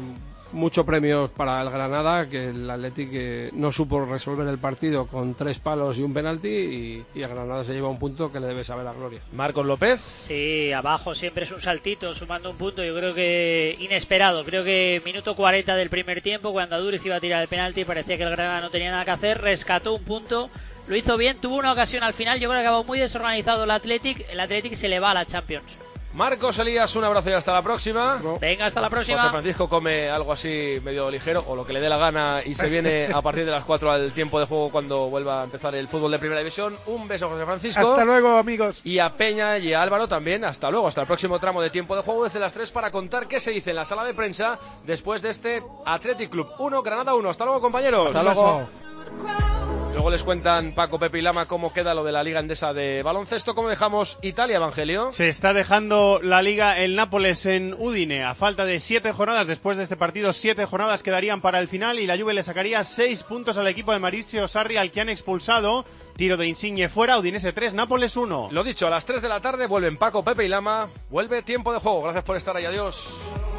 mucho premios para el Granada, que el Athletic eh, no supo resolver el partido con tres palos y un penalti, y, y el Granada se lleva un punto que le debe saber a gloria.
Marcos López.
Sí, abajo siempre es un saltito, sumando un punto, yo creo que inesperado. Creo que minuto cuarenta del primer tiempo, cuando Aduriz iba a tirar el penalti, parecía que el Granada no tenía nada que hacer, rescató un punto, lo hizo bien, tuvo una ocasión al final. Yo creo que acabó muy desorganizado el Athletic, el Athletic se le va a la Champions.
Marcos, Elías, un abrazo y hasta la próxima.
Venga, hasta la próxima.
José Francisco come algo así medio ligero, o lo que le dé la gana, y se viene a partir de las cuatro al tiempo de juego, cuando vuelva a empezar el fútbol de Primera División. Un beso, José Francisco.
Hasta luego, amigos.
Y a Peña y a Álvaro también. Hasta luego, hasta el próximo tramo de tiempo de juego desde las tres, para contar qué se dice en la sala de prensa después de este Athletic Club uno, Granada uno. Hasta luego, compañeros.
Hasta luego.
Luego les cuentan Paco, Pepe y Lama cómo queda lo de la Liga Endesa de baloncesto. ¿Cómo dejamos Italia, Evangelio?
Se está dejando la Liga el Nápoles en Udine. A falta de siete jornadas después de este partido, siete jornadas quedarían para el final, y la Juve le sacaría seis puntos al equipo de Maurizio Sarri, al que han expulsado. Tiro de Insigne fuera, Udinese tres, Nápoles uno.
Lo dicho, a las tres de la tarde vuelven Paco, Pepe y Lama. Vuelve tiempo de juego. Gracias por estar ahí. Adiós.